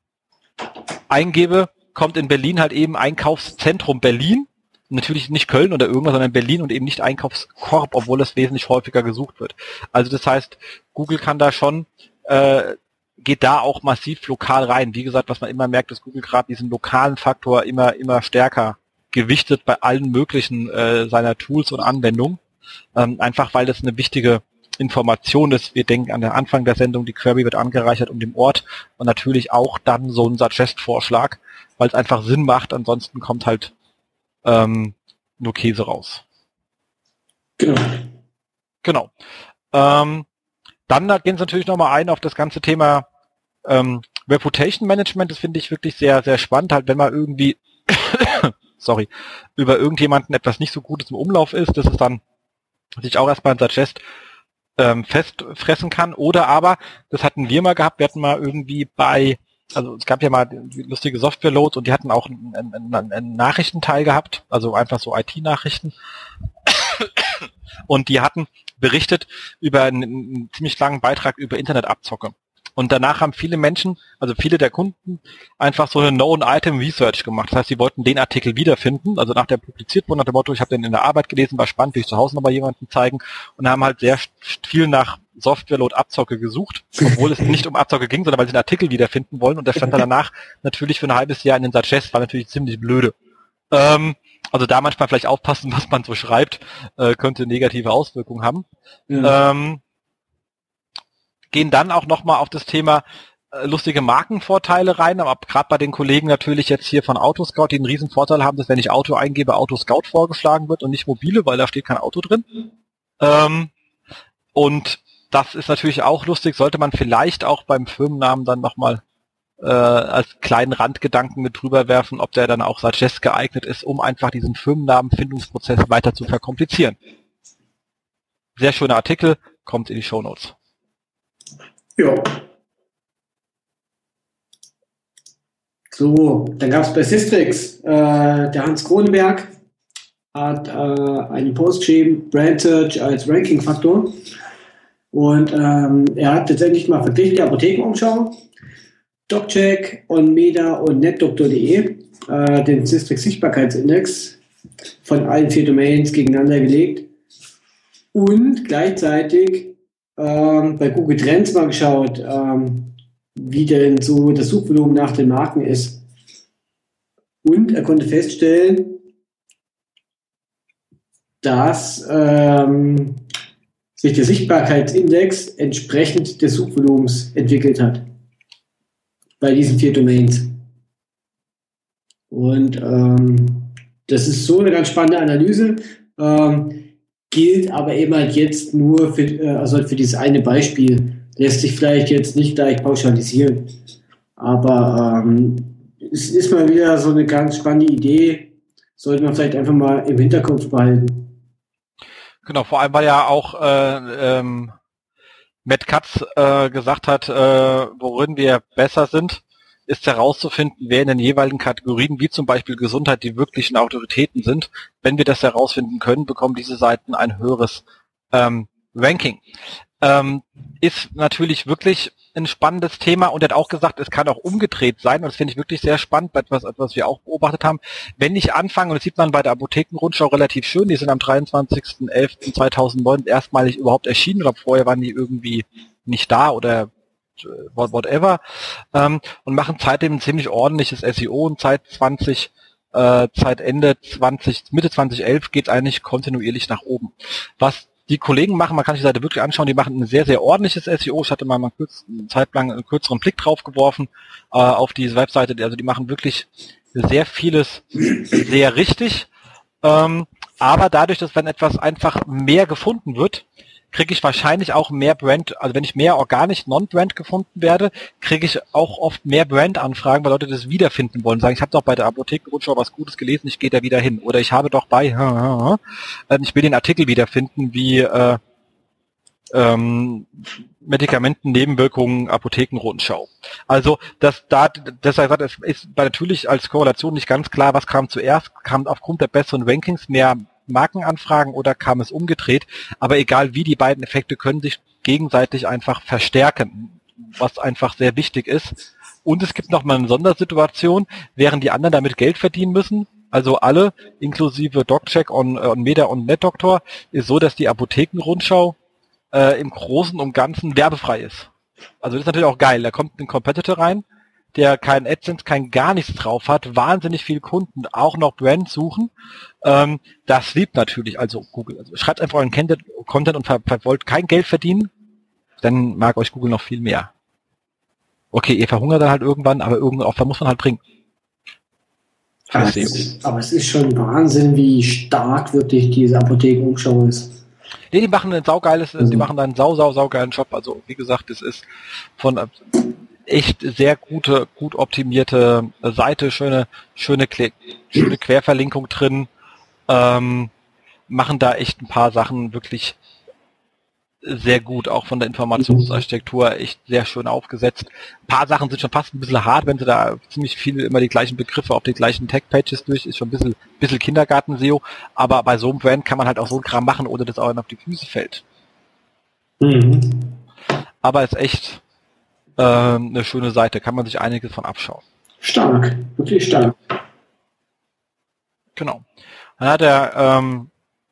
Speaker 1: eingebe, kommt in Berlin halt eben Einkaufszentrum Berlin. Natürlich nicht Köln oder irgendwas, sondern Berlin und eben nicht Einkaufskorb, obwohl es wesentlich häufiger gesucht wird. Also das heißt, Google kann da schon, äh, geht da auch massiv lokal rein. Wie gesagt, was man immer merkt, dass Google gerade diesen lokalen Faktor immer immer stärker gewichtet bei allen möglichen äh, seiner Tools und Anwendungen. Ähm, einfach weil das eine wichtige Information ist. Wir denken an den Anfang der Sendung, die Query wird angereichert um den Ort und natürlich auch dann so ein Suggest-Vorschlag, weil es einfach Sinn macht. Ansonsten kommt halt Ähm, nur Käse raus.
Speaker 2: Genau.
Speaker 1: Genau. Ähm, dann da gehen sie natürlich nochmal ein auf das ganze Thema ähm, Reputation Management. Das finde ich wirklich sehr, sehr spannend. Halt, wenn man irgendwie sorry, über irgendjemanden etwas nicht so Gutes im Umlauf ist, dass es dann sich auch erstmal ein Suggest ähm, festfressen kann. Oder aber, das hatten wir mal gehabt, wir hatten mal irgendwie bei Also es gab ja mal lustige Software-Loads und die hatten auch einen, einen, einen Nachrichtenteil gehabt, also einfach so I T-Nachrichten. Und die hatten berichtet über einen, einen ziemlich langen Beitrag über Internetabzocke. Und danach haben viele Menschen, also viele der Kunden, einfach so eine Known-Item-Research gemacht. Das heißt, sie wollten den Artikel wiederfinden, also nach der publiziert wurde, nach dem Motto, ich habe den in der Arbeit gelesen, war spannend, will ich zu Hause nochmal jemanden zeigen und haben halt sehr viel nach Software-Load-Abzocke gesucht, obwohl es nicht um Abzocke ging, sondern weil sie den Artikel wiederfinden wollen und der stand dann danach natürlich für ein halbes Jahr in den Suggest, war natürlich ziemlich blöde. Ähm, also da manchmal vielleicht aufpassen, was man so schreibt, äh, könnte negative Auswirkungen haben. Ja. Ähm, gehen dann auch nochmal auf das Thema äh, lustige Markenvorteile rein, aber gerade bei den Kollegen natürlich jetzt hier von Autoscout, die einen riesen Vorteil haben, dass wenn ich Auto eingebe, Autoscout vorgeschlagen wird und nicht mobile, weil da steht kein Auto drin. Ähm, und das ist natürlich auch lustig, sollte man vielleicht auch beim Firmennamen dann nochmal äh, als kleinen Randgedanken mit drüber werfen, ob der dann auch Suggest geeignet ist, um einfach diesen Firmennamenfindungsprozess weiter zu verkomplizieren. Sehr schöner Artikel, kommt in die Shownotes.
Speaker 2: Ja. So, dann gab es bei Systrix, äh, der Hans Kronenberg hat äh, einen Post geschrieben, Brand Search als Ranking-Faktor. Und ähm, er hat letztendlich mal verglichen die Apothekenumschau, DocCheck, OnMeda und netdoktor punkt de, äh, den Systrix Sichtbarkeitsindex von allen vier Domains gegeneinander gelegt und gleichzeitig ähm, bei Google Trends mal geschaut, ähm, wie denn so das Suchvolumen nach den Marken ist. Und er konnte feststellen, dass ähm, sich der Sichtbarkeitsindex entsprechend des Suchvolumens entwickelt hat bei diesen vier Domains. Und ähm, das ist so eine ganz spannende Analyse, ähm, gilt aber eben halt jetzt nur für, äh, also für dieses eine Beispiel. Lässt sich vielleicht jetzt nicht gleich pauschalisieren, aber ähm, es ist mal wieder so eine ganz spannende Idee, sollte man vielleicht einfach mal im Hinterkopf behalten.
Speaker 1: Genau, vor allem, weil ja auch äh, ähm, Matt Katz äh, gesagt hat, äh, worin wir besser sind, ist herauszufinden, wer in den jeweiligen Kategorien, wie zum Beispiel Gesundheit, die wirklichen Autoritäten sind. Wenn wir das herausfinden können, bekommen diese Seiten ein höheres ähm, Ranking. Ähm, ist natürlich wirklich ein spannendes Thema und er hat auch gesagt, es kann auch umgedreht sein und das finde ich wirklich sehr spannend, etwas, was wir auch beobachtet haben. Wenn ich anfange, und das sieht man bei der Apothekenrundschau relativ schön, die sind am dreiundzwanzigsten elften zweitausendneun erstmalig überhaupt erschienen, oder vorher waren die irgendwie nicht da oder whatever, ähm, und machen seitdem ein ziemlich ordentliches S E O und seit zwanzig, äh, seit Ende zwanzig, Mitte zweitausendelf geht es eigentlich kontinuierlich nach oben. Was die Kollegen machen, man kann sich die Seite wirklich anschauen, die machen ein sehr, sehr ordentliches S E O. Ich hatte mal eine, kurz, eine Zeit lang einen kürzeren Blick drauf geworfen äh, auf diese Webseite. Also die machen wirklich sehr vieles sehr richtig. Ähm, aber dadurch, dass wenn etwas einfach mehr gefunden wird, kriege ich wahrscheinlich auch mehr Brand, also wenn ich mehr organisch Non-Brand gefunden werde, kriege ich auch oft mehr Brand-Anfragen, weil Leute das wiederfinden wollen. Sagen, ich habe doch bei der Apothekenrundschau was Gutes gelesen, ich gehe da wieder hin. Oder ich habe doch bei, ich will den Artikel wiederfinden, wie äh, ähm, Medikamenten-Nebenwirkungen Apothekenrundschau. Also das da deshalb es ist natürlich als Korrelation nicht ganz klar, was kam zuerst, kam aufgrund der besseren Rankings mehr Markenanfragen oder kam es umgedreht, aber egal wie, die beiden Effekte können sich gegenseitig einfach verstärken, was einfach sehr wichtig ist. Und es gibt nochmal eine Sondersituation, während die anderen damit Geld verdienen müssen, also alle, inklusive DocCheck, On, OnMeda und NetDoktor, ist so, dass die Apothekenrundschau äh, im Großen und Ganzen werbefrei ist. Also das ist natürlich auch geil, da kommt ein Competitor rein, der kein AdSense, kein gar nichts drauf hat, wahnsinnig viele Kunden auch noch Brand suchen. Ähm, das liebt natürlich also Google. Also schreibt einfach euren Content und ver- ver- wollt kein Geld verdienen, dann mag euch Google noch viel mehr. Okay, ihr verhungert dann halt irgendwann, aber irgendein Opfer muss man halt bringen.
Speaker 2: Aber es, ist, aber es ist schon Wahnsinn, wie stark wirklich diese Apothekenumschau ist.
Speaker 1: Nee, die machen ein saugeiles, mhm. die machen da einen sau, sau, saugeilen Job. Also wie gesagt, es ist von echt sehr gute, gut optimierte Seite, schöne, schöne, schöne Querverlinkung drin, ähm, machen da echt ein paar Sachen wirklich sehr gut, auch von der Informationsarchitektur echt sehr schön aufgesetzt. Ein paar Sachen sind schon fast ein bisschen hart, wenn sie da ziemlich viel immer die gleichen Begriffe auf die gleichen Tag-Pages durch, ist schon ein bisschen, bisschen Kindergarten-S E O, aber bei so einem Brand kann man halt auch so einen Kram machen, ohne dass auch auf die Füße fällt. Mhm. Aber ist echt ähm, eine schöne Seite, kann man sich einiges von abschauen.
Speaker 2: Stark, wirklich stark.
Speaker 1: Genau. Dann hat er ähm,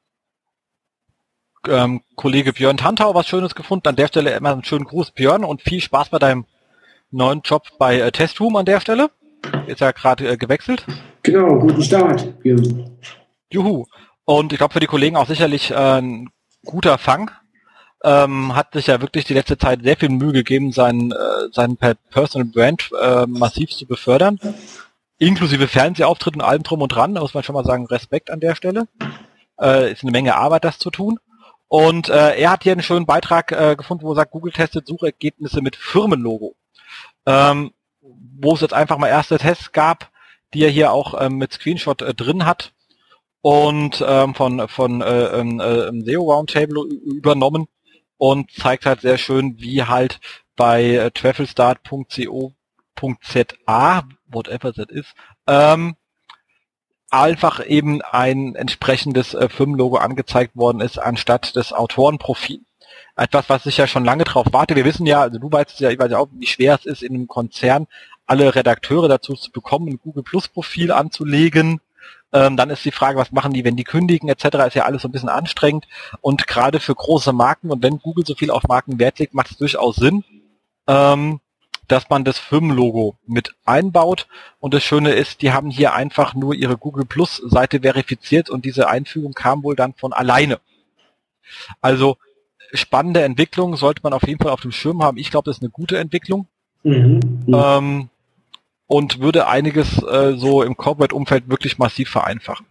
Speaker 1: Ähm, Kollege Björn Tantau was Schönes gefunden. An der Stelle immer einen schönen Gruß, Björn, und viel Spaß bei deinem neuen Job bei äh, Testroom an der Stelle. Ist ja gerade äh, gewechselt.
Speaker 2: Genau, guten Start, Björn.
Speaker 1: Juhu. Und ich glaube für die Kollegen auch sicherlich äh, ein guter Fang. Ähm, hat sich ja wirklich die letzte Zeit sehr viel Mühe gegeben, seinen, äh, seinen Personal Brand äh, massiv zu befördern. Inklusive Fernsehauftritten und allem drum und dran. Da muss man schon mal sagen, Respekt an der Stelle. Äh, ist eine Menge Arbeit, das zu tun. Und äh, er hat hier einen schönen Beitrag äh, gefunden, wo er sagt, Google testet Suchergebnisse mit Firmenlogo. Ähm, wo es jetzt einfach mal erste Tests gab, die er hier auch ähm, mit Screenshot äh, drin hat und ähm, von von äh, äh, S E O Roundtable übernommen und zeigt halt sehr schön, wie halt bei äh, travelstart punkt co punkt za, whatever that is, ähm, einfach eben ein entsprechendes äh, Firmenlogo angezeigt worden ist, anstatt des Autorenprofils. Etwas, was ich ja schon lange drauf warte. Wir wissen ja, also du weißt ja, ich weiß ja auch, wie schwer es ist, in einem Konzern alle Redakteure dazu zu bekommen, ein Google Plus Profil anzulegen. Ähm, dann ist die Frage, was machen die, wenn die kündigen, et cetera. Ist ja alles so ein bisschen anstrengend. Und gerade für große Marken und wenn Google so viel auf Marken Wert legt, macht es durchaus Sinn, ähm, dass man das Firmenlogo mit einbaut. Und das Schöne ist, die haben hier einfach nur ihre Google Plus Seite verifiziert und diese Einfügung kam wohl dann von alleine. Also spannende Entwicklung, sollte man auf jeden Fall auf dem Schirm haben. Ich glaube, das ist eine gute Entwicklung. Mhm. Ähm, und würde einiges äh, so im Corporate-Umfeld wirklich massiv vereinfachen.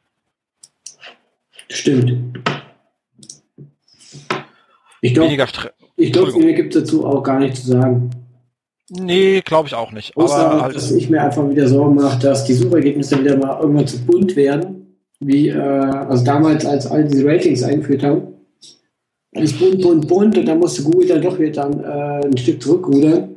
Speaker 2: Stimmt. Ich glaube, ich glaube, mir gibt es dazu auch gar nichts zu sagen.
Speaker 1: Nee, glaube ich auch nicht.
Speaker 2: Außer,
Speaker 1: aber halt,
Speaker 2: dass ich mir einfach wieder Sorgen mache, dass die Suchergebnisse wieder mal irgendwann zu bunt werden, wie äh, also damals, als all diese Ratings eingeführt haben. Alles bunt, bunt, bunt und dann musste Google dann doch wieder dann, äh, ein Stück zurückrudern.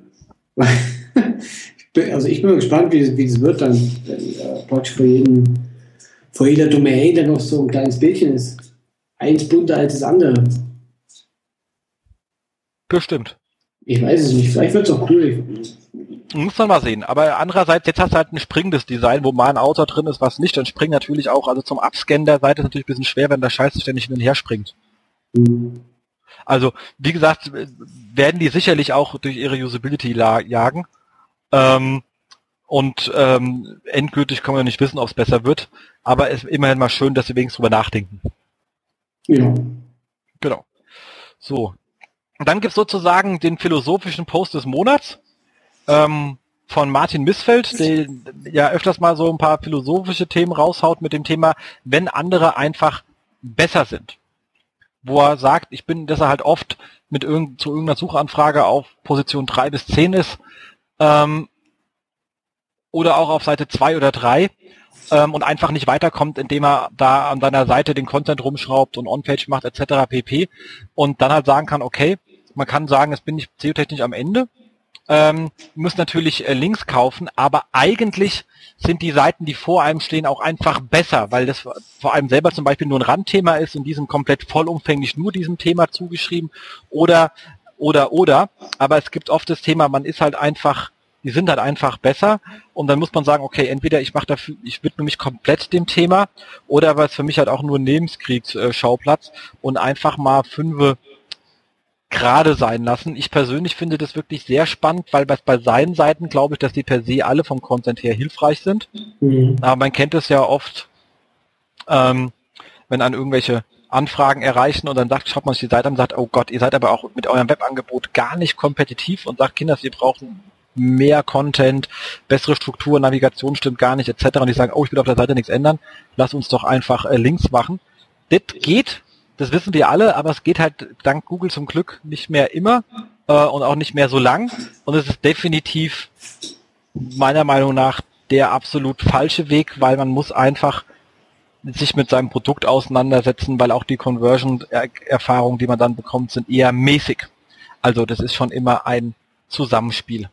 Speaker 2: Also ich bin gespannt, wie, wie das wird dann, wenn äh, praktisch vor, jedem, vor jeder Domain dann noch so ein kleines Bildchen ist. Eins bunter als das andere.
Speaker 1: Bestimmt.
Speaker 2: Ich weiß es nicht, vielleicht wird es auch cool.
Speaker 1: Muss man mal sehen. Aber andererseits, jetzt hast du halt ein springendes Design, wo mal ein Autor drin ist, was nicht. Dann springt natürlich auch, also zum Abscannen der Seite ist natürlich ein bisschen schwer, wenn der Scheiß ständig hin und her springt. Mhm. Also, wie gesagt, werden die sicherlich auch durch ihre Usability jagen. Ähm, und ähm, endgültig können wir nicht wissen, ob es besser wird. Aber es ist immerhin mal schön, dass sie wenigstens drüber nachdenken.
Speaker 2: Ja.
Speaker 1: Genau. So. Und dann gibt's sozusagen den philosophischen Post des Monats ähm, von Martin Missfeld, der ja öfters mal so ein paar philosophische Themen raushaut mit dem Thema, wenn andere einfach besser sind. Wo er sagt, ich bin, dass er halt oft mit irgend, zu irgendeiner Suchanfrage auf Position drei bis zehn ist, ähm, oder auch auf Seite zwei oder drei, ähm, und einfach nicht weiterkommt, indem er da an seiner Seite den Content rumschraubt und On-Page macht et cetera pp. Und dann halt sagen kann, okay, man kann sagen, jetzt bin ich S E O-technisch am Ende, ähm, muss natürlich äh, Links kaufen, aber eigentlich sind die Seiten, die vor einem stehen, auch einfach besser, weil das vor allem selber zum Beispiel nur ein Randthema ist und die sind komplett vollumfänglich nur diesem Thema zugeschrieben oder, oder, oder, aber es gibt oft das Thema, man ist halt einfach, die sind halt einfach besser und dann muss man sagen, okay, entweder ich mache dafür, ich widme mich komplett dem Thema oder aber es ist für mich halt auch nur ein Nebenkriegsschauplatz und einfach mal fünfe gerade sein lassen. Ich persönlich finde das wirklich sehr spannend, weil bei, bei seinen Seiten glaube ich, dass die per se alle vom Content her hilfreich sind. Mhm. Aber man kennt es ja oft, ähm, wenn an irgendwelche Anfragen erreichen und dann sagt, schaut man sich die Seite an und sagt, oh Gott, ihr seid aber auch mit eurem Webangebot gar nicht kompetitiv und sagt, Kinders, ihr braucht mehr Content, bessere Struktur, Navigation stimmt gar nicht, et cetera. Und die sagen, oh, ich will auf der Seite nichts ändern, lass uns doch einfach äh, Links machen. Das geht. Das wissen wir alle, aber es geht halt dank Google zum Glück nicht mehr immer äh, und auch nicht mehr so lang. Und es ist definitiv meiner Meinung nach der absolut falsche Weg, weil man muss einfach sich mit seinem Produkt auseinandersetzen, weil auch die Conversion-Erfahrungen, die man dann bekommt, sind eher mäßig. Also das ist schon immer ein Zusammenspiel.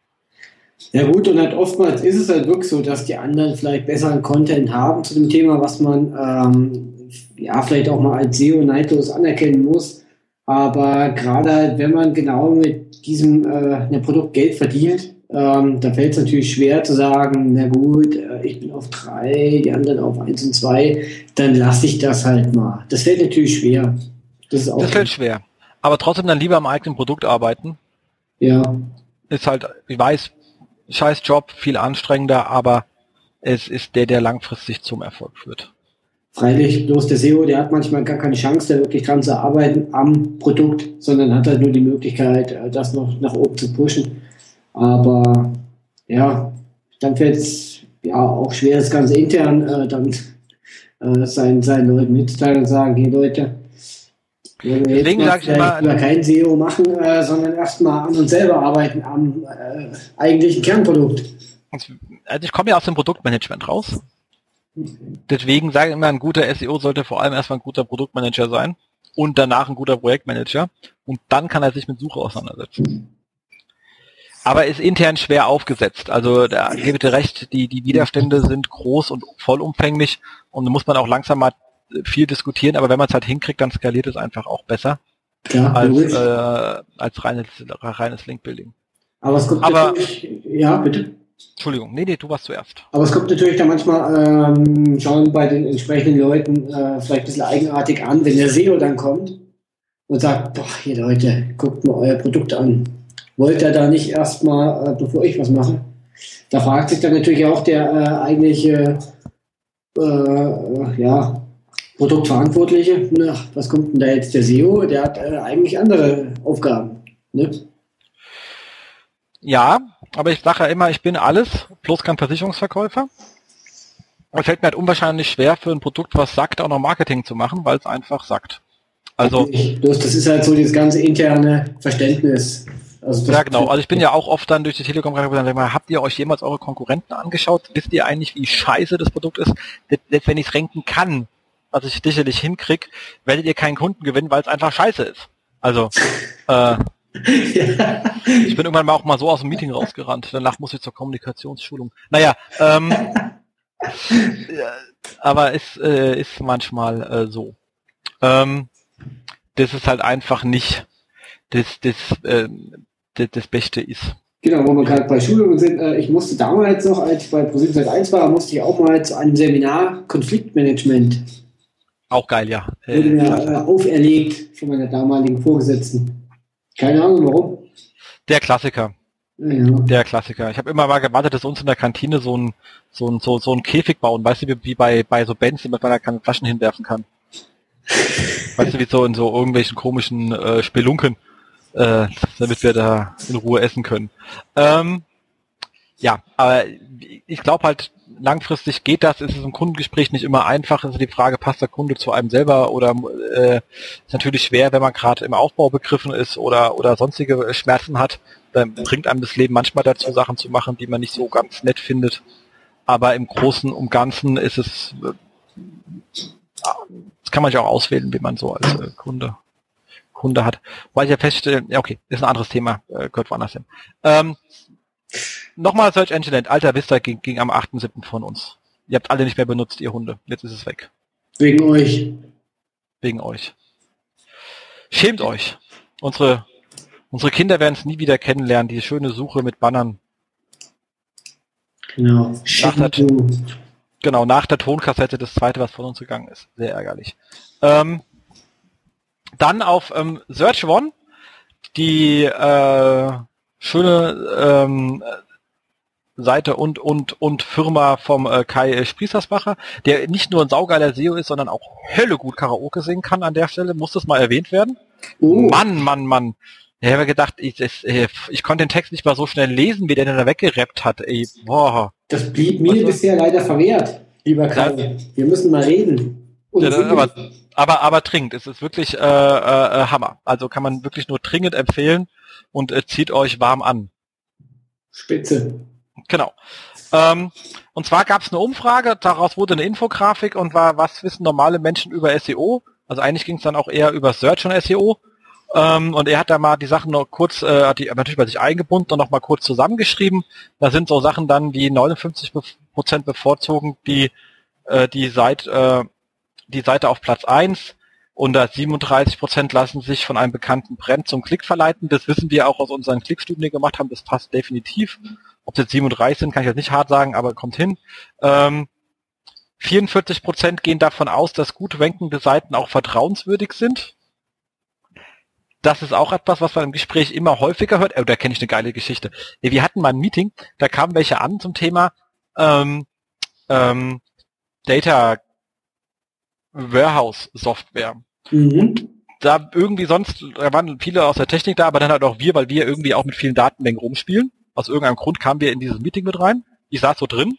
Speaker 2: Ja gut, und halt oftmals ist es halt wirklich so, dass die anderen vielleicht besseren Content haben zu dem Thema, was man ähm, ja vielleicht auch mal als S E O neidlos anerkennen muss. Aber gerade halt, wenn man genau mit diesem äh, Produkt Geld verdient, ähm, da fällt es natürlich schwer zu sagen, na gut, äh, ich bin auf drei, die anderen auf eins und zwei, dann lasse ich das halt mal. Das fällt natürlich schwer. Das ist auch
Speaker 1: das fällt schwer. Aber trotzdem dann lieber am eigenen Produkt arbeiten.
Speaker 2: Ja.
Speaker 1: Ist halt, ich weiß, scheiß Job, viel anstrengender, aber es ist der, der langfristig zum Erfolg führt.
Speaker 2: Freilich, bloß der S E O, der hat manchmal gar keine Chance, da wirklich dran zu arbeiten am Produkt, sondern hat halt nur die Möglichkeit, das noch nach oben zu pushen. Aber ja, dann fällt es ja auch schwer, das Ganze intern äh, dann äh, seinen, seinen Leuten mitzuteilen und sagen, hey Leute, wir
Speaker 1: Deswegen sage ich immer,
Speaker 2: kein S E O machen, äh, sondern erstmal an uns selber arbeiten, am äh, eigentlichen Kernprodukt.
Speaker 1: Also ich komme ja aus dem Produktmanagement raus. Deswegen sage ich immer, ein guter S E O sollte vor allem erstmal ein guter Produktmanager sein und danach ein guter Projektmanager und dann kann er sich mit Suche auseinandersetzen. aber ist intern schwer aufgesetzt. Also da gebe ich dir recht, die, die Widerstände sind groß und vollumfänglich und da muss man auch langsam mal viel diskutieren, aber wenn man es halt hinkriegt, dann skaliert es einfach auch besser
Speaker 2: Ja,
Speaker 1: als,
Speaker 2: logisch.
Speaker 1: äh, als reines, reines Link-Building.
Speaker 2: Aber es kommt
Speaker 1: Aber-
Speaker 2: natürlich, ja, bitte.
Speaker 1: Entschuldigung, nee, nee, du warst zuerst.
Speaker 2: Aber es kommt natürlich dann manchmal ähm, schon bei den entsprechenden Leuten äh, vielleicht ein bisschen eigenartig an, wenn der S E O dann kommt und sagt, boah, hier Leute, guckt mal euer Produkt an. Wollt ihr da nicht erstmal, äh, bevor ich was mache? Da fragt sich dann natürlich auch der äh, eigentliche äh, ja, Produktverantwortliche, na, was kommt denn da jetzt der S E O? Der hat äh, eigentlich andere Aufgaben. Ne?
Speaker 1: Ja, aber ich sage ja immer, ich bin alles, bloß kein Versicherungsverkäufer. Aber es fällt mir halt unwahrscheinlich schwer, für ein Produkt, was sagt, auch noch Marketing zu machen, weil es einfach sagt. Also,
Speaker 2: Bloß das ist halt so dieses ganze interne Verständnis. Also das
Speaker 1: ja genau, also ich bin ja auch oft dann durch die Telekom gegangen und dann mal, habt ihr euch jemals eure Konkurrenten angeschaut? Wisst ihr eigentlich, wie scheiße das Produkt ist? Selbst wenn ich es ranken kann, was ich sicherlich hinkriege, werdet ihr keinen Kunden gewinnen, weil es einfach scheiße ist. Also, äh,
Speaker 2: ja.
Speaker 1: ich bin irgendwann mal auch mal so aus dem Meeting rausgerannt. Danach muss ich zur Kommunikationsschulung. Naja, ähm, ja, aber es äh, ist manchmal äh, so. Ähm, das ist halt einfach nicht das, das, äh, das, das Beste ist.
Speaker 2: Genau, wo wir gerade bei Schulungen sind. Äh, ich musste damals noch, als ich bei ProSieben Sat eins war, musste ich auch mal zu einem Seminar Konfliktmanagement.
Speaker 1: Auch geil, ja.
Speaker 2: Wurde
Speaker 1: Äh,
Speaker 2: mir
Speaker 1: klasse.
Speaker 2: äh, auferlegt von meiner damaligen Vorgesetzten. Keine Ahnung warum.
Speaker 1: Der Klassiker.
Speaker 2: Naja.
Speaker 1: Der Klassiker. Ich habe immer mal gewartet, dass uns in der Kantine so ein so ein so, so ein Käfig bauen, weißt du, wie, wie bei bei so Bands, damit man da keine Flaschen hinwerfen kann. Weißt du, wie so in so irgendwelchen komischen äh, Spelunken, äh, damit wir da in Ruhe essen können. Ähm, ja, aber ich glaube halt, langfristig geht das, ist es im Kundengespräch nicht immer einfach, ist die Frage, passt der Kunde zu einem selber oder äh, ist natürlich schwer, wenn man gerade im Aufbau begriffen ist oder oder sonstige Schmerzen hat, dann bringt einem das Leben manchmal dazu, Sachen zu machen, die man nicht so ganz nett findet, aber im Großen und Ganzen ist es, äh, das kann man ja auch auswählen, wie man so als äh, Kunde Kunde hat. Weil ich ja feststelle, ja okay, ist ein anderes Thema, äh, gehört woanders hin. Ähm, Nochmal Search Engine Land. Alter Vista ging, ging am achten siebten von uns. Ihr habt alle nicht mehr benutzt, ihr Hunde. Jetzt ist es weg.
Speaker 2: Wegen euch.
Speaker 1: Wegen euch. Schämt euch. Unsere, unsere Kinder werden es nie wieder kennenlernen, die schöne Suche mit Bannern.
Speaker 2: Genau.
Speaker 1: Nach der, genau, nach der Tonkassette das zweite, was von uns gegangen ist. Sehr ärgerlich. Ähm, dann auf ähm, Search One die äh, schöne ähm, Seite und und und Firma vom äh, Kai Sprießersbacher, der nicht nur ein saugeiler S E O ist, sondern auch Hölle gut Karaoke singen kann an der Stelle. Muss das mal erwähnt werden?
Speaker 2: Oh.
Speaker 1: Mann, Mann, Mann. Ich habe gedacht, ich, das, ich konnte den Text nicht mal so schnell lesen, wie der denn da weggerappt hat. Ey, boah.
Speaker 2: Das blieb mir
Speaker 1: Was
Speaker 2: bisher leider verwehrt, lieber Kai. Wir müssen mal reden. Und
Speaker 1: Ja,
Speaker 2: singen.
Speaker 1: aber, aber, aber dringend. Es ist wirklich äh, äh, Hammer. Also kann man wirklich nur dringend empfehlen und äh, zieht euch warm an.
Speaker 2: Spitze.
Speaker 1: Genau. Ähm, und zwar gab es eine Umfrage, daraus wurde eine Infografik und war, was wissen normale Menschen über S E O? Also eigentlich ging es dann auch eher über Search und S E O. Ähm, und er hat da mal die Sachen noch kurz, äh, hat die natürlich bei sich eingebunden und noch mal kurz zusammengeschrieben. Da sind so Sachen dann wie neunundfünfzig Prozent bevorzugen die äh, die Seite äh, die Seite auf Platz eins und da siebenunddreißig Prozent lassen sich von einem bekannten Brand zum Klick verleiten. Das wissen wir auch aus unseren Klickstudien, die wir gemacht haben. Das passt definitiv. Ob es jetzt siebenunddreißig sind, kann ich jetzt nicht hart sagen, aber kommt hin. Ähm, vierundvierzig Prozent gehen davon aus, dass gut rankende Seiten auch vertrauenswürdig sind. Das ist auch etwas, was man im Gespräch immer häufiger hört. Oh, da kenne ich eine geile Geschichte. Wir hatten mal ein Meeting, da kamen welche an zum Thema ähm, ähm, Data Warehouse Software.
Speaker 2: Mhm.
Speaker 1: Da irgendwie sonst, da waren viele aus der Technik da, aber dann halt auch wir, weil wir irgendwie auch mit vielen Datenmengen rumspielen. Aus irgendeinem Grund kamen wir in dieses Meeting mit rein. Ich saß so drin.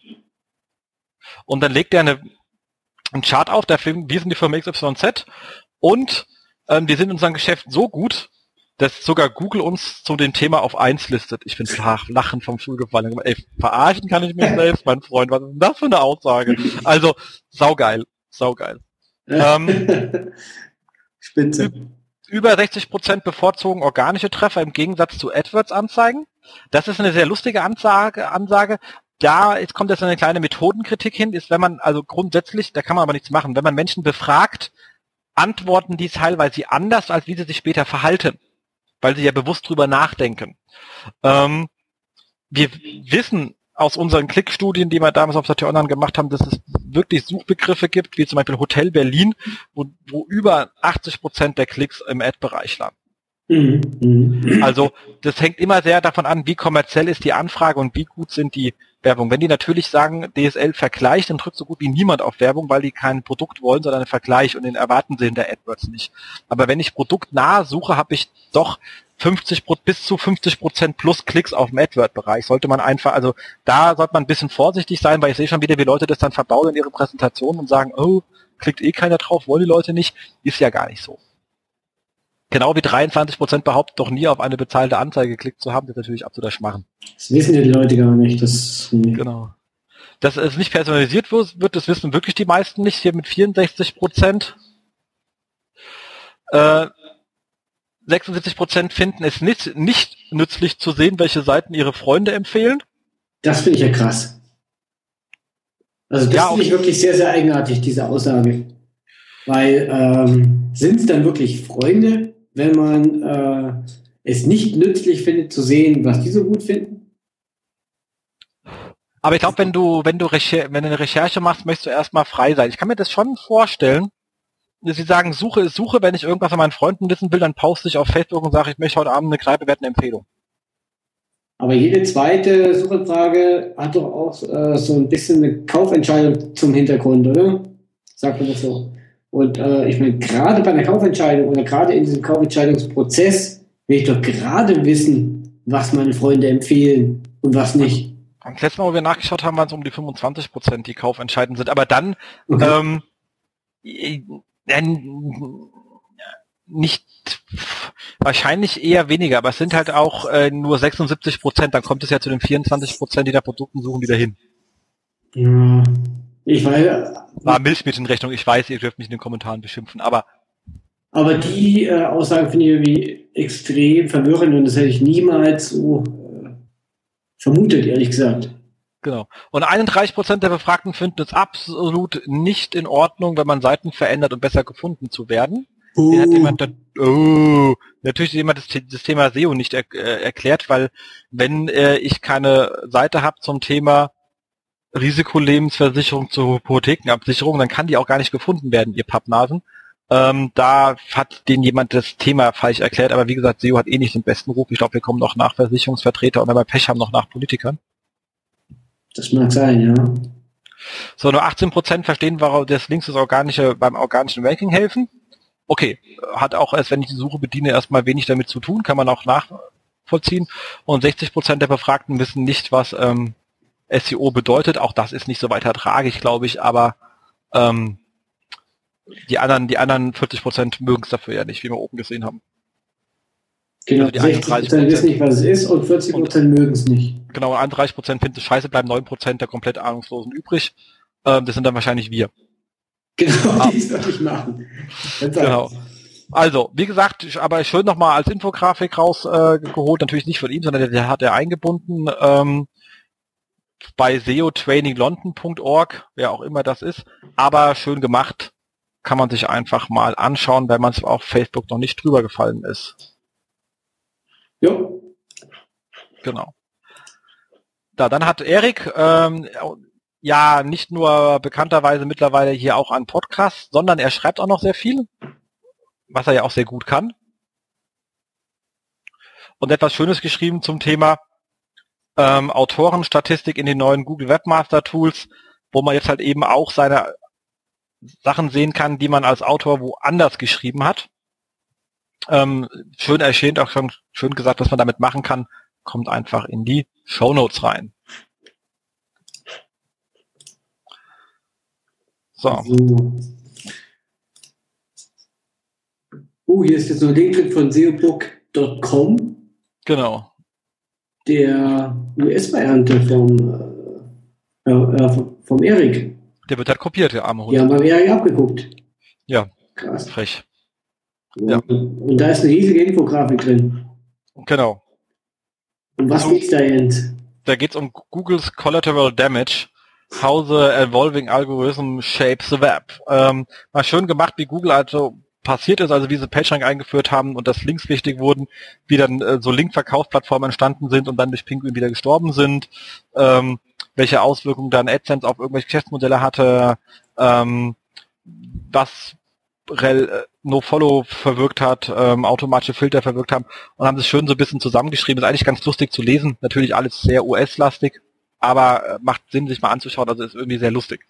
Speaker 1: Und dann legt er eine, einen Chart auf, der Film, wir sind die Firma X Y Z und ähm, wir sind in unserem Geschäft so gut, dass sogar Google uns zu dem Thema auf eins listet. Ich bin flach, lachen vom Stuhl gefallen. Ey, verarschen kann ich mich selbst, mein Freund. Was ist denn das für eine Aussage? Also, saugeil, saugeil. ähm,
Speaker 2: Spitze.
Speaker 1: Über sechzig Prozent bevorzugen organische Treffer im Gegensatz zu AdWords-Anzeigen. Das ist eine sehr lustige Ansage, Ansage. Da jetzt kommt jetzt eine kleine Methodenkritik hin, ist, wenn man, also grundsätzlich, da kann man aber nichts machen, wenn man Menschen befragt, antworten die teilweise anders, als wie sie sich später verhalten, weil sie ja bewusst drüber nachdenken. Ähm, wir wissen aus unseren Klickstudien, die wir damals auf Satir Online gemacht haben, dass es wirklich Suchbegriffe gibt, wie zum Beispiel Hotel Berlin, wo, wo über achtzig Prozent der Klicks im Ad-Bereich landen. Mhm. Also das hängt immer sehr davon an, wie kommerziell ist die Anfrage und wie gut sind die Werbung. Wenn die natürlich sagen, D S L vergleicht, dann drückt so gut wie niemand auf Werbung, weil die kein Produkt wollen, sondern einen Vergleich und den erwarten sie in der AdWords nicht. Aber wenn ich produktnah suche, habe ich doch fünfzig bis zu fünfzig Prozent plus Klicks auf dem AdWord-Bereich. Sollte man einfach, also da sollte man ein bisschen vorsichtig sein, weil ich sehe schon wieder, wie Leute das dann verbauen in ihre Präsentation und sagen, oh, klickt eh keiner drauf, wollen die Leute nicht. Ist ja gar nicht so. Genau wie dreiundzwanzig Prozent behaupten, doch nie auf eine bezahlte Anzeige geklickt zu haben, das ist natürlich absoluter Schmarrn.
Speaker 2: Das wissen ja die Leute gar nicht. Das,
Speaker 1: genau. Dass es nicht personalisiert wird, das wissen wirklich die meisten nicht. Hier mit vierundsechzig Prozent. Äh, sechsundsiebzig Prozent finden es nicht, nicht nützlich zu sehen, welche Seiten ihre Freunde empfehlen.
Speaker 2: Das finde ich ja krass. Also das ja, finde ich wirklich sehr, sehr eigenartig, diese Aussage. Weil ähm, sind es dann wirklich Freunde, wenn man äh, es nicht nützlich findet, zu sehen, was die so gut finden?
Speaker 1: Aber ich glaube, wenn du, wenn du Recher- wenn du eine Recherche machst, möchtest du erstmal frei sein. Ich kann mir das schon vorstellen, dass sie sagen, Suche ist Suche, wenn ich irgendwas von meinen Freunden wissen will, dann poste ich auf Facebook und sage, ich möchte heute Abend eine Kneipe, werde eine Empfehlung.
Speaker 2: Aber jede zweite Suchanfrage hat doch auch äh, so ein bisschen eine Kaufentscheidung zum Hintergrund, oder? Sagt man das so? Und äh, ich meine, gerade bei einer Kaufentscheidung oder gerade in diesem Kaufentscheidungsprozess will ich doch gerade wissen, was meine Freunde empfehlen und was nicht.
Speaker 1: Am letzten Mal, wo wir nachgeschaut haben, waren es um die fünfundzwanzig Prozent, die kaufentscheidend sind. Aber dann okay. ähm, äh, nicht, wahrscheinlich eher weniger, aber es sind halt auch äh, nur sechsundsiebzig Prozent. Dann kommt es ja zu den vierundzwanzig Prozent, die nach Produkten suchen, wieder hin.
Speaker 2: Ja, ich weiß...
Speaker 1: War Milchmädchenrechnung, ich weiß, ihr dürft mich in den Kommentaren beschimpfen, aber...
Speaker 2: Aber die äh, Aussage finde ich irgendwie extrem verwirrend und das hätte ich niemals so äh, vermutet, ehrlich gesagt.
Speaker 1: Genau. Und einunddreißig Prozent der Befragten finden es absolut nicht in Ordnung, wenn man Seiten verändert, um besser gefunden zu werden. Uh. Den hat jemand, oh, natürlich hat jemand das, das Thema S E O nicht er, äh, erklärt, weil wenn äh, ich keine Seite habe zum Thema Risikolebensversicherung zur Hypothekenabsicherung, dann kann die auch gar nicht gefunden werden, ihr Pappnasen. Ähm, da hat denen jemand das Thema falsch erklärt, aber wie gesagt, S E O hat eh nicht den besten Ruf. Ich glaube, wir kommen noch nach Versicherungsvertreter und wenn wir Pech haben, noch nach Politikern.
Speaker 2: Das mag sein, ja.
Speaker 1: So, nur achtzehn Prozent verstehen, warum das Links das organische, beim organischen Ranking helfen. Okay, hat auch erst, wenn ich die Suche bediene, erstmal wenig damit zu tun, kann man auch nachvollziehen. Und sechzig Prozent der Befragten wissen nicht, was ähm, S E O bedeutet. Auch das ist nicht so weiter tragisch, glaube ich, aber ähm, die anderen, die anderen vierzig Prozent mögen es dafür ja nicht, wie wir oben gesehen haben.
Speaker 2: Genau, also die sechzig Prozent wissen nicht, was es ist und vierzig Prozent mögen es nicht.
Speaker 1: Genau, einunddreißig Prozent finden es scheiße, bleiben neun Prozent der komplett Ahnungslosen übrig. Ähm, das sind dann wahrscheinlich wir.
Speaker 2: Genau, die es wirklich machen.
Speaker 1: Genau. Also, wie gesagt, aber schön nochmal als Infografik rausgeholt, äh, natürlich nicht von ihm, sondern der, der hat er eingebunden ähm, bei S E O Training London Punkt org, wer auch immer das ist, aber schön gemacht, kann man sich einfach mal anschauen, wenn man es auf Facebook noch nicht drüber gefallen ist.
Speaker 2: Jo.
Speaker 1: Genau. Da, dann hat Erik ähm, ja nicht nur bekannterweise mittlerweile hier auch einen Podcast, sondern er schreibt auch noch sehr viel, was er ja auch sehr gut kann. Und etwas Schönes geschrieben zum Thema ähm, Autorenstatistik in den neuen Google Webmaster Tools, wo man jetzt halt eben auch seine Sachen sehen kann, die man als Autor woanders geschrieben hat. Ähm, schön erschienen, auch schon schön gesagt, was man damit machen kann, kommt einfach in die Shownotes rein. So.
Speaker 2: so. Oh, hier ist jetzt so ein Link von S E O book Punkt com.
Speaker 1: Genau.
Speaker 2: Der U S-Variante vom, äh, äh, vom Erik.
Speaker 1: Der wird halt kopiert, der arme Hund.
Speaker 2: Ja, mal Erik abgeguckt.
Speaker 1: Ja.
Speaker 2: Krass.
Speaker 1: Frech.
Speaker 2: Und, ja. Und da ist eine riesige Infografik drin.
Speaker 1: Genau.
Speaker 2: Um was
Speaker 1: so,
Speaker 2: geht's da, Jens?
Speaker 1: Da geht's um Googles Collateral Damage. How the Evolving Algorithm Shapes the Web. Ähm, mal schön gemacht, wie Google also passiert ist, also wie sie PageRank eingeführt haben und dass Links wichtig wurden, wie dann äh, so Link-Verkaufsplattformen entstanden sind und dann durch Pinguin wieder gestorben sind, ähm, welche Auswirkungen dann AdSense auf irgendwelche Geschäftsmodelle hatte, ähm, was Rel, äh, NoFollow verwirkt hat, ähm, automatische Filter verwirkt haben und haben das schön so ein bisschen zusammengeschrieben. Ist eigentlich ganz lustig zu lesen, natürlich alles sehr U S-lastig, aber äh, macht Sinn, sich mal anzuschauen, also ist irgendwie sehr lustig.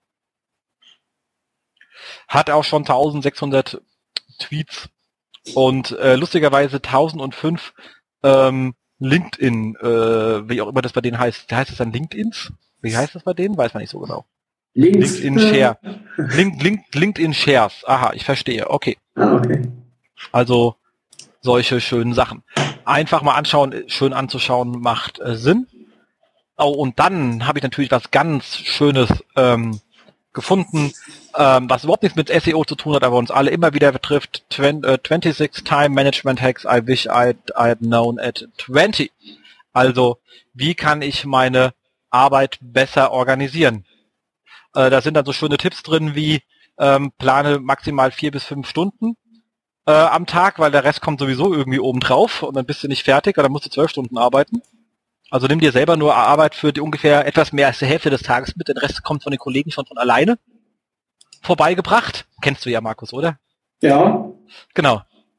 Speaker 1: Hat auch schon eintausendsechshundert Tweets und äh, lustigerweise tausendfünf ähm, LinkedIn, äh, wie auch immer das bei denen heißt. Heißt es dann LinkedIns? Wie heißt das bei denen? Weiß man nicht so genau.
Speaker 2: Links.
Speaker 1: LinkedIn Share. Link, Link, LinkedIn Shares. Aha, ich verstehe. Okay.
Speaker 2: Ah, okay.
Speaker 1: Also solche schönen Sachen. Einfach mal anschauen, schön anzuschauen, macht äh, Sinn. Oh, und dann habe ich natürlich was ganz Schönes ähm, gefunden, ähm, was überhaupt nichts mit S E O zu tun hat, aber uns alle immer wieder betrifft. twenty-six Time Management Hacks I wish I'd, I'd known at twenty. Also, wie kann ich meine Arbeit besser organisieren? Äh, da sind dann so schöne Tipps drin wie ähm, plane maximal vier bis fünf Stunden äh, am Tag, weil der Rest kommt sowieso irgendwie oben drauf und dann bist du nicht fertig oder dann musst du zwölf Stunden arbeiten. Also nimm dir selber nur Arbeit für die ungefähr etwas mehr als die Hälfte des Tages mit, den Rest kommt von den Kollegen schon von alleine vorbeigebracht. Kennst du ja, Markus, oder?
Speaker 2: Ja.
Speaker 1: Genau.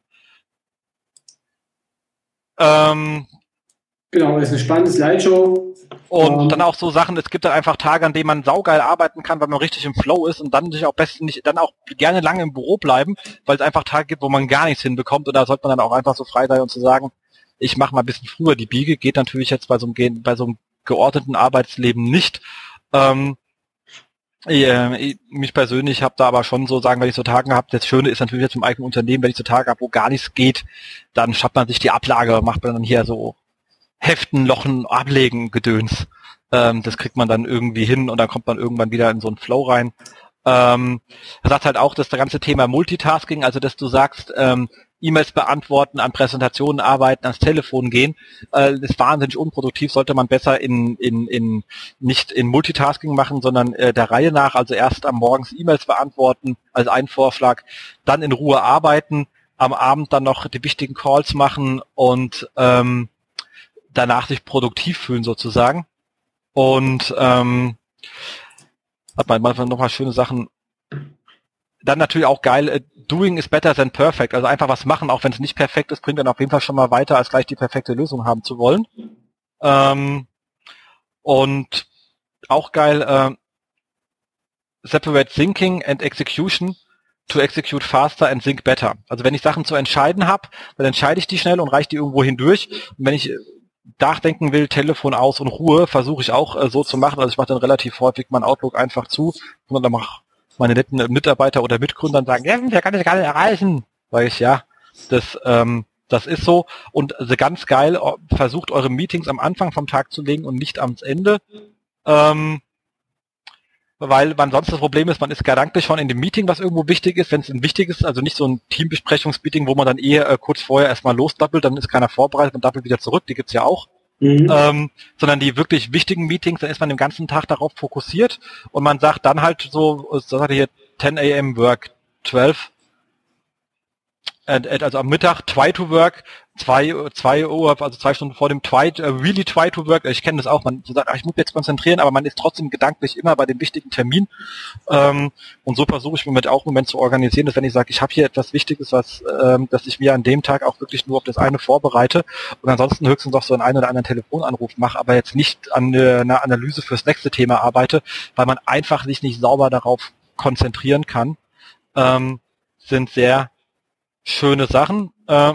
Speaker 1: Ähm,
Speaker 2: genau, das ist eine spannende Slideshow.
Speaker 1: Und
Speaker 2: um.
Speaker 1: dann auch so Sachen, es gibt dann einfach Tage, an denen man saugeil arbeiten kann, weil man richtig im Flow ist und dann sich auch besten nicht, dann auch gerne lange im Büro bleiben, weil es einfach Tage gibt, wo man gar nichts hinbekommt und da sollte man dann auch einfach so frei sein und zu sagen, ich mache mal ein bisschen früher die Biege, geht natürlich jetzt bei so einem, bei so einem geordneten Arbeitsleben nicht. Ähm, ich, mich persönlich habe da aber schon so sagen, wenn ich so Tage habe, das Schöne ist natürlich jetzt im eigenen Unternehmen, wenn ich so Tage habe, wo gar nichts geht, dann schafft man sich die Ablage, macht man dann hier so Heften, Lochen, Ablegen, Gedöns. Ähm, das kriegt man dann irgendwie hin und dann kommt man irgendwann wieder in so einen Flow rein. Ähm, er sagt halt auch, dass das ganze Thema Multitasking, also dass du sagst, ähm, E-Mails beantworten, an Präsentationen arbeiten, ans Telefon gehen, äh, ist wahnsinnig unproduktiv, sollte man besser in, in, in nicht in Multitasking machen, sondern äh, der Reihe nach, also erst am Morgens E-Mails beantworten, als ein Vorschlag, dann in Ruhe arbeiten, am Abend dann noch die wichtigen Calls machen und ähm, danach sich produktiv fühlen sozusagen. Und ähm, hat man manchmal nochmal schöne Sachen. Dann natürlich auch geil, äh, doing is better than perfect. Also einfach was machen, auch wenn es nicht perfekt ist, bringt dann auf jeden Fall schon mal weiter, als gleich die perfekte Lösung haben zu wollen. Ähm, und auch geil, äh, separate thinking and execution to execute faster and think better. Also wenn ich Sachen zu entscheiden habe, dann entscheide ich die schnell und reiche die irgendwo hindurch. Und wenn ich nachdenken will, Telefon aus und Ruhe, versuche ich auch äh, so zu machen. Also ich mache dann relativ häufig mein Outlook einfach zu und dann mache meine netten Mitarbeiter oder Mitgründer sagen, ja, der kann das gar nicht erreichen. Sag ich, ja, das, ähm, das ist so. Und also ganz geil, versucht eure Meetings am Anfang vom Tag zu legen und nicht am Ende. Ähm, weil man sonst das Problem ist, man ist gedanklich schon in dem Meeting, was irgendwo wichtig ist, wenn es ein wichtiges, also nicht so ein Teambesprechungsmeeting, wo man dann eher äh, kurz vorher erstmal losdappelt, dann ist keiner vorbereitet und dappelt wieder zurück, die gibt's ja auch. Mhm. Ähm, sondern die wirklich wichtigen Meetings, dann ist man den ganzen Tag darauf fokussiert und man sagt dann halt so, so sagt er hier ten a m work, zwölf, also am Mittag try to work, zwei, zwei Uhr, also zwei Stunden vor dem try, uh, really try to work, ich kenne das auch, man sagt, ach, ich muss mich jetzt konzentrieren, aber man ist trotzdem gedanklich immer bei dem wichtigen Termin ähm, und so versuche ich mir mit auch im Moment zu organisieren, dass wenn ich sage, ich habe hier etwas Wichtiges, was, ähm, dass ich mir an dem Tag auch wirklich nur auf das eine vorbereite und ansonsten höchstens noch so einen einen oder anderen Telefonanruf mache, aber jetzt nicht an äh, einer Analyse fürs nächste Thema arbeite, weil man einfach sich nicht sauber darauf konzentrieren kann, ähm, sind sehr schöne Sachen, äh,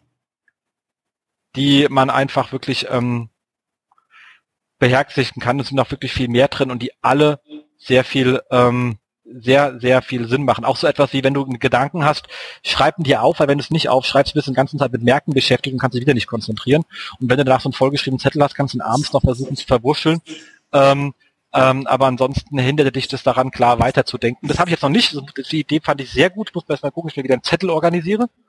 Speaker 1: die man einfach wirklich ähm, beherzigen kann. Es sind auch wirklich viel mehr drin und die alle sehr viel, ähm, sehr, sehr viel Sinn machen. Auch so etwas wie, wenn du einen Gedanken hast, schreib ihn dir auf, weil wenn du es nicht aufschreibst, bist du den ganzen Tag mit Merken beschäftigt und kannst dich wieder nicht konzentrieren. Und wenn du danach so einen vollgeschriebenen Zettel hast, kannst du ihn abends noch versuchen zu verwurscheln. Ähm, Ähm, aber ansonsten hinderte dich das daran, klar weiterzudenken. Das habe ich jetzt noch nicht. Die Idee fand ich sehr gut. Ich muss erst mal gucken, ich mir wieder einen Zettel organisiere.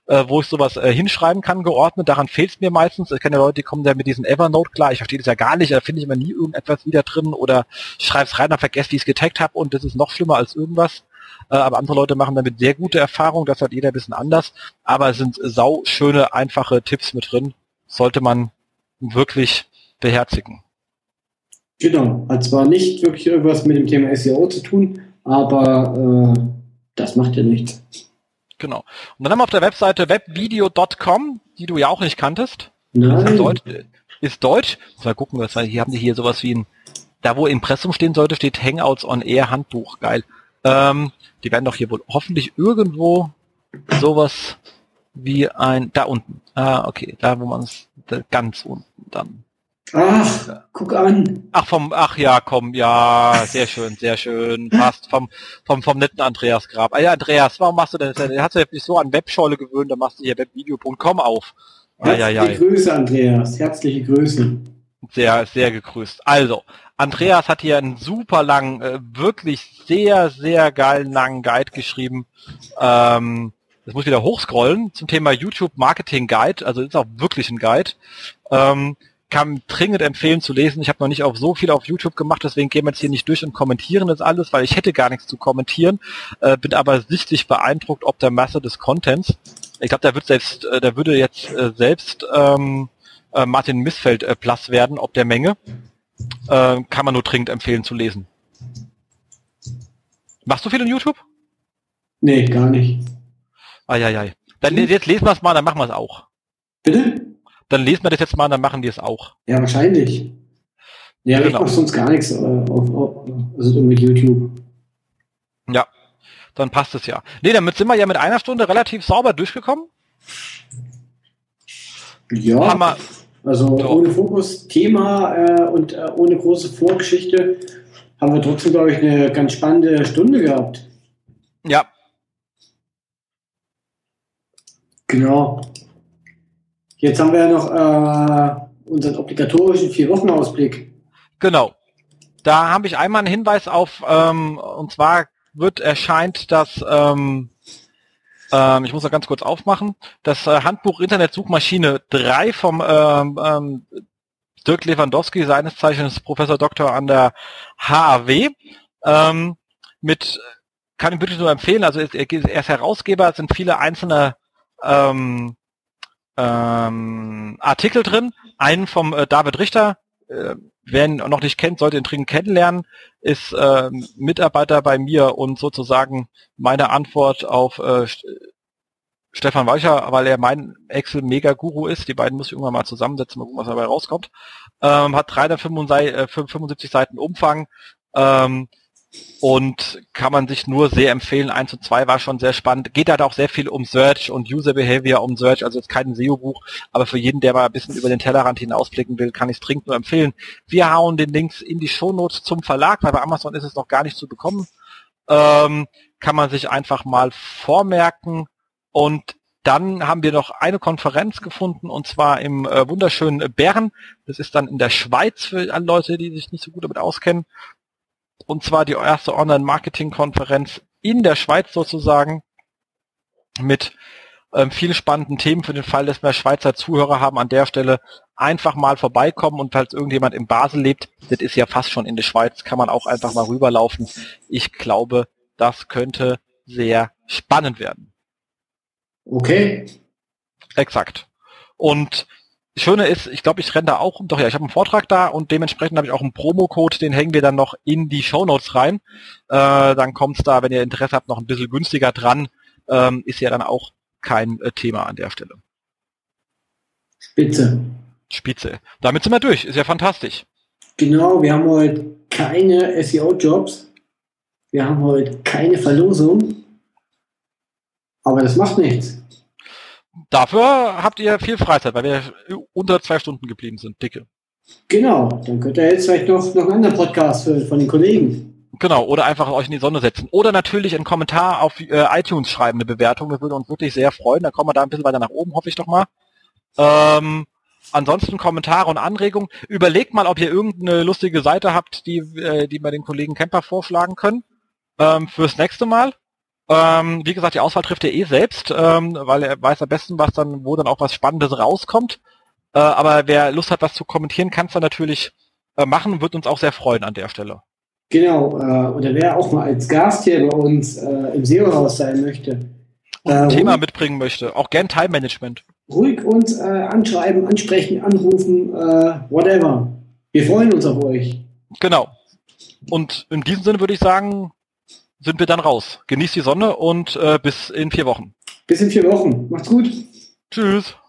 Speaker 1: äh, wo ich sowas äh, hinschreiben kann, geordnet. Daran fehlt es mir meistens. Ich kenne ja Leute, die kommen da mit diesem Evernote klar. Ich verstehe das ja gar nicht. Da finde ich immer nie irgendetwas wieder drin oder schreib's rein und vergesse, wie ich es getaggt habe und das ist noch schlimmer als irgendwas. Äh, aber andere Leute machen damit sehr gute Erfahrungen. Das hat jeder ein bisschen anders. Aber es sind sau schöne, einfache Tipps mit drin. Sollte man wirklich beherzigen.
Speaker 2: Genau, hat zwar nicht wirklich irgendwas mit dem Thema S E O zu tun, aber äh, das macht ja nichts.
Speaker 1: Genau. Und dann haben wir auf der Webseite webvideo Punkt com, die du ja auch nicht kanntest.
Speaker 2: Nein.
Speaker 1: Ist Deutsch. Ist Deutsch. Mal gucken, was hier haben die hier sowas wie ein, da wo Impressum stehen sollte, steht Hangouts on Air Handbuch. Geil. Ähm, die werden doch hier wohl hoffentlich irgendwo sowas wie ein, da unten. Ah, okay, da wo man es, ganz unten dann.
Speaker 2: Ach, ja. Guck an.
Speaker 1: Ach, vom, ach ja, komm, ja, sehr schön, sehr schön. Passt vom, vom, vom netten Andreas Grab. Ah ja, Andreas, warum machst du denn das? Der hat sich nicht so an Webscholle gewöhnt, da machst du hier webvideo Punkt com auf. Ah,
Speaker 2: herzliche ja, ja. Grüße, Andreas. Herzliche Grüße.
Speaker 1: Sehr, sehr gegrüßt. Also, Andreas hat hier einen super langen, äh, wirklich sehr, sehr geilen langen Guide geschrieben. Ähm, das muss ich wieder hochscrollen zum Thema YouTube Marketing Guide. Also ist auch wirklich ein Guide. Ähm, kann dringend empfehlen zu lesen. Ich habe noch nicht auf so viel auf YouTube gemacht, deswegen gehen wir jetzt hier nicht durch und kommentieren das alles, weil ich hätte gar nichts zu kommentieren, äh, bin aber sichtlich beeindruckt ob der Masse des Contents. Ich glaube, da wird selbst, äh, da würde jetzt äh, selbst ähm, äh, Martin Missfeld äh, Plus werden, ob der Menge. Äh, kann man nur dringend empfehlen zu lesen. Machst du viel in YouTube?
Speaker 2: Nee, gar nicht.
Speaker 1: Eieiei. Dann hm? Jetzt lesen wir es mal, dann machen wir es auch.
Speaker 2: Bitte?
Speaker 1: Dann lesen wir das jetzt mal, dann machen die es auch.
Speaker 2: Ja, wahrscheinlich. Ja, genau. Ich mache sonst gar nichts äh, auf, auf, also mit YouTube.
Speaker 1: Ja, dann passt es ja. Nee, damit sind wir ja mit einer Stunde relativ sauber durchgekommen.
Speaker 2: Ja, Hammer. Also ja. Ohne Fokus, Thema äh, und äh, ohne große Vorgeschichte haben wir trotzdem, glaube ich, eine ganz spannende Stunde gehabt.
Speaker 1: Ja.
Speaker 2: Genau. Jetzt haben wir ja noch äh, unseren obligatorischen Vier-Wochen-Ausblick.
Speaker 1: Genau. Da habe ich einmal einen Hinweis auf, ähm, und zwar wird erscheint das, ähm, ähm, ich muss noch ganz kurz aufmachen, das äh, Handbuch Internetsuchmaschine drei vom ähm, ähm, Dirk Lewandowski, seines Zeichens Professor Doktor an der H A W. Ähm, mit, kann ich wirklich nur empfehlen, also er, er ist Herausgeber, es sind viele einzelne ähm, Ähm, Artikel drin, einen vom äh, David Richter, äh, wer ihn noch nicht kennt, sollte ihn dringend kennenlernen, ist äh, Mitarbeiter bei mir und sozusagen meine Antwort auf äh, Stefan Weicher, weil er mein Excel-Mega-Guru ist, die beiden muss ich irgendwann mal zusammensetzen, mal gucken, was dabei rauskommt, ähm, hat dreihundertfünfundsiebzig Seiten Umfang, ähm, und kann man sich nur sehr empfehlen. eins und zwei war schon sehr spannend. Geht halt auch sehr viel um Search und User Behavior um Search, also jetzt kein S E O-Buch, aber für jeden, der mal ein bisschen über den Tellerrand hinausblicken will, kann ich es dringend nur empfehlen. Wir hauen den Links in die Shownotes zum Verlag, weil bei Amazon ist es noch gar nicht zu bekommen. Ähm, kann man sich einfach mal vormerken. Und dann haben wir noch eine Konferenz gefunden, und zwar im äh, wunderschönen Bern. Das ist dann in der Schweiz für alle Leute, die sich nicht so gut damit auskennen. Und zwar die erste Online-Marketing-Konferenz in der Schweiz sozusagen mit ähm, vielen spannenden Themen für den Fall, dass wir Schweizer Zuhörer haben. An der Stelle einfach mal vorbeikommen und falls irgendjemand in Basel lebt, das ist ja fast schon in der Schweiz, kann man auch einfach mal rüberlaufen. Ich glaube, das könnte sehr spannend werden.
Speaker 2: Okay.
Speaker 1: Exakt. Und Schöne ist, ich glaube, ich renne da auch, doch ja, ich habe einen Vortrag da und dementsprechend habe ich auch einen Promocode, den hängen wir dann noch in die Shownotes rein. Äh, dann kommt's da, wenn ihr Interesse habt, noch ein bisschen günstiger dran. Ähm, ist ja dann auch kein äh, Thema an der Stelle.
Speaker 2: Spitze.
Speaker 1: Spitze. Damit sind wir durch. Ist ja fantastisch.
Speaker 2: Genau, wir haben heute keine S E O-Jobs. Wir haben heute keine Verlosung. Aber das macht nichts.
Speaker 1: Dafür habt ihr viel Freizeit, weil wir unter zwei Stunden geblieben sind, dicke.
Speaker 2: Genau, dann könnt ihr jetzt vielleicht noch, noch einen anderen Podcast hören von den Kollegen.
Speaker 1: Genau, oder einfach euch in die Sonne setzen. Oder natürlich einen Kommentar auf äh, iTunes schreiben, eine Bewertung, das würde uns wirklich sehr freuen. Dann kommen wir da ein bisschen weiter nach oben, hoffe ich doch mal. Ähm, ansonsten Kommentare und Anregungen. Überlegt mal, ob ihr irgendeine lustige Seite habt, die, äh, die wir den Kollegen Kemper vorschlagen können ähm, fürs nächste Mal. Ähm, wie gesagt, die Auswahl trifft er eh selbst, ähm, weil er weiß am besten, was dann, wo dann auch was Spannendes rauskommt. Äh, aber wer Lust hat, was zu kommentieren, kann es dann natürlich äh, machen, wird uns auch sehr freuen an der Stelle.
Speaker 2: Genau, äh, oder wer auch mal als Gast hier bei uns äh, im S E O-Haus sein möchte.
Speaker 1: Und ein
Speaker 2: äh,
Speaker 1: Thema
Speaker 2: ruhig,
Speaker 1: mitbringen möchte, auch gern Time-Management.
Speaker 2: Ruhig uns äh, anschreiben, ansprechen, anrufen, äh, whatever. Wir freuen uns auf euch.
Speaker 1: Genau. Und in diesem Sinne würde ich sagen, sind wir dann raus. Genießt die Sonne und äh, bis in vier Wochen.
Speaker 2: Bis in vier Wochen. Macht's gut.
Speaker 1: Tschüss.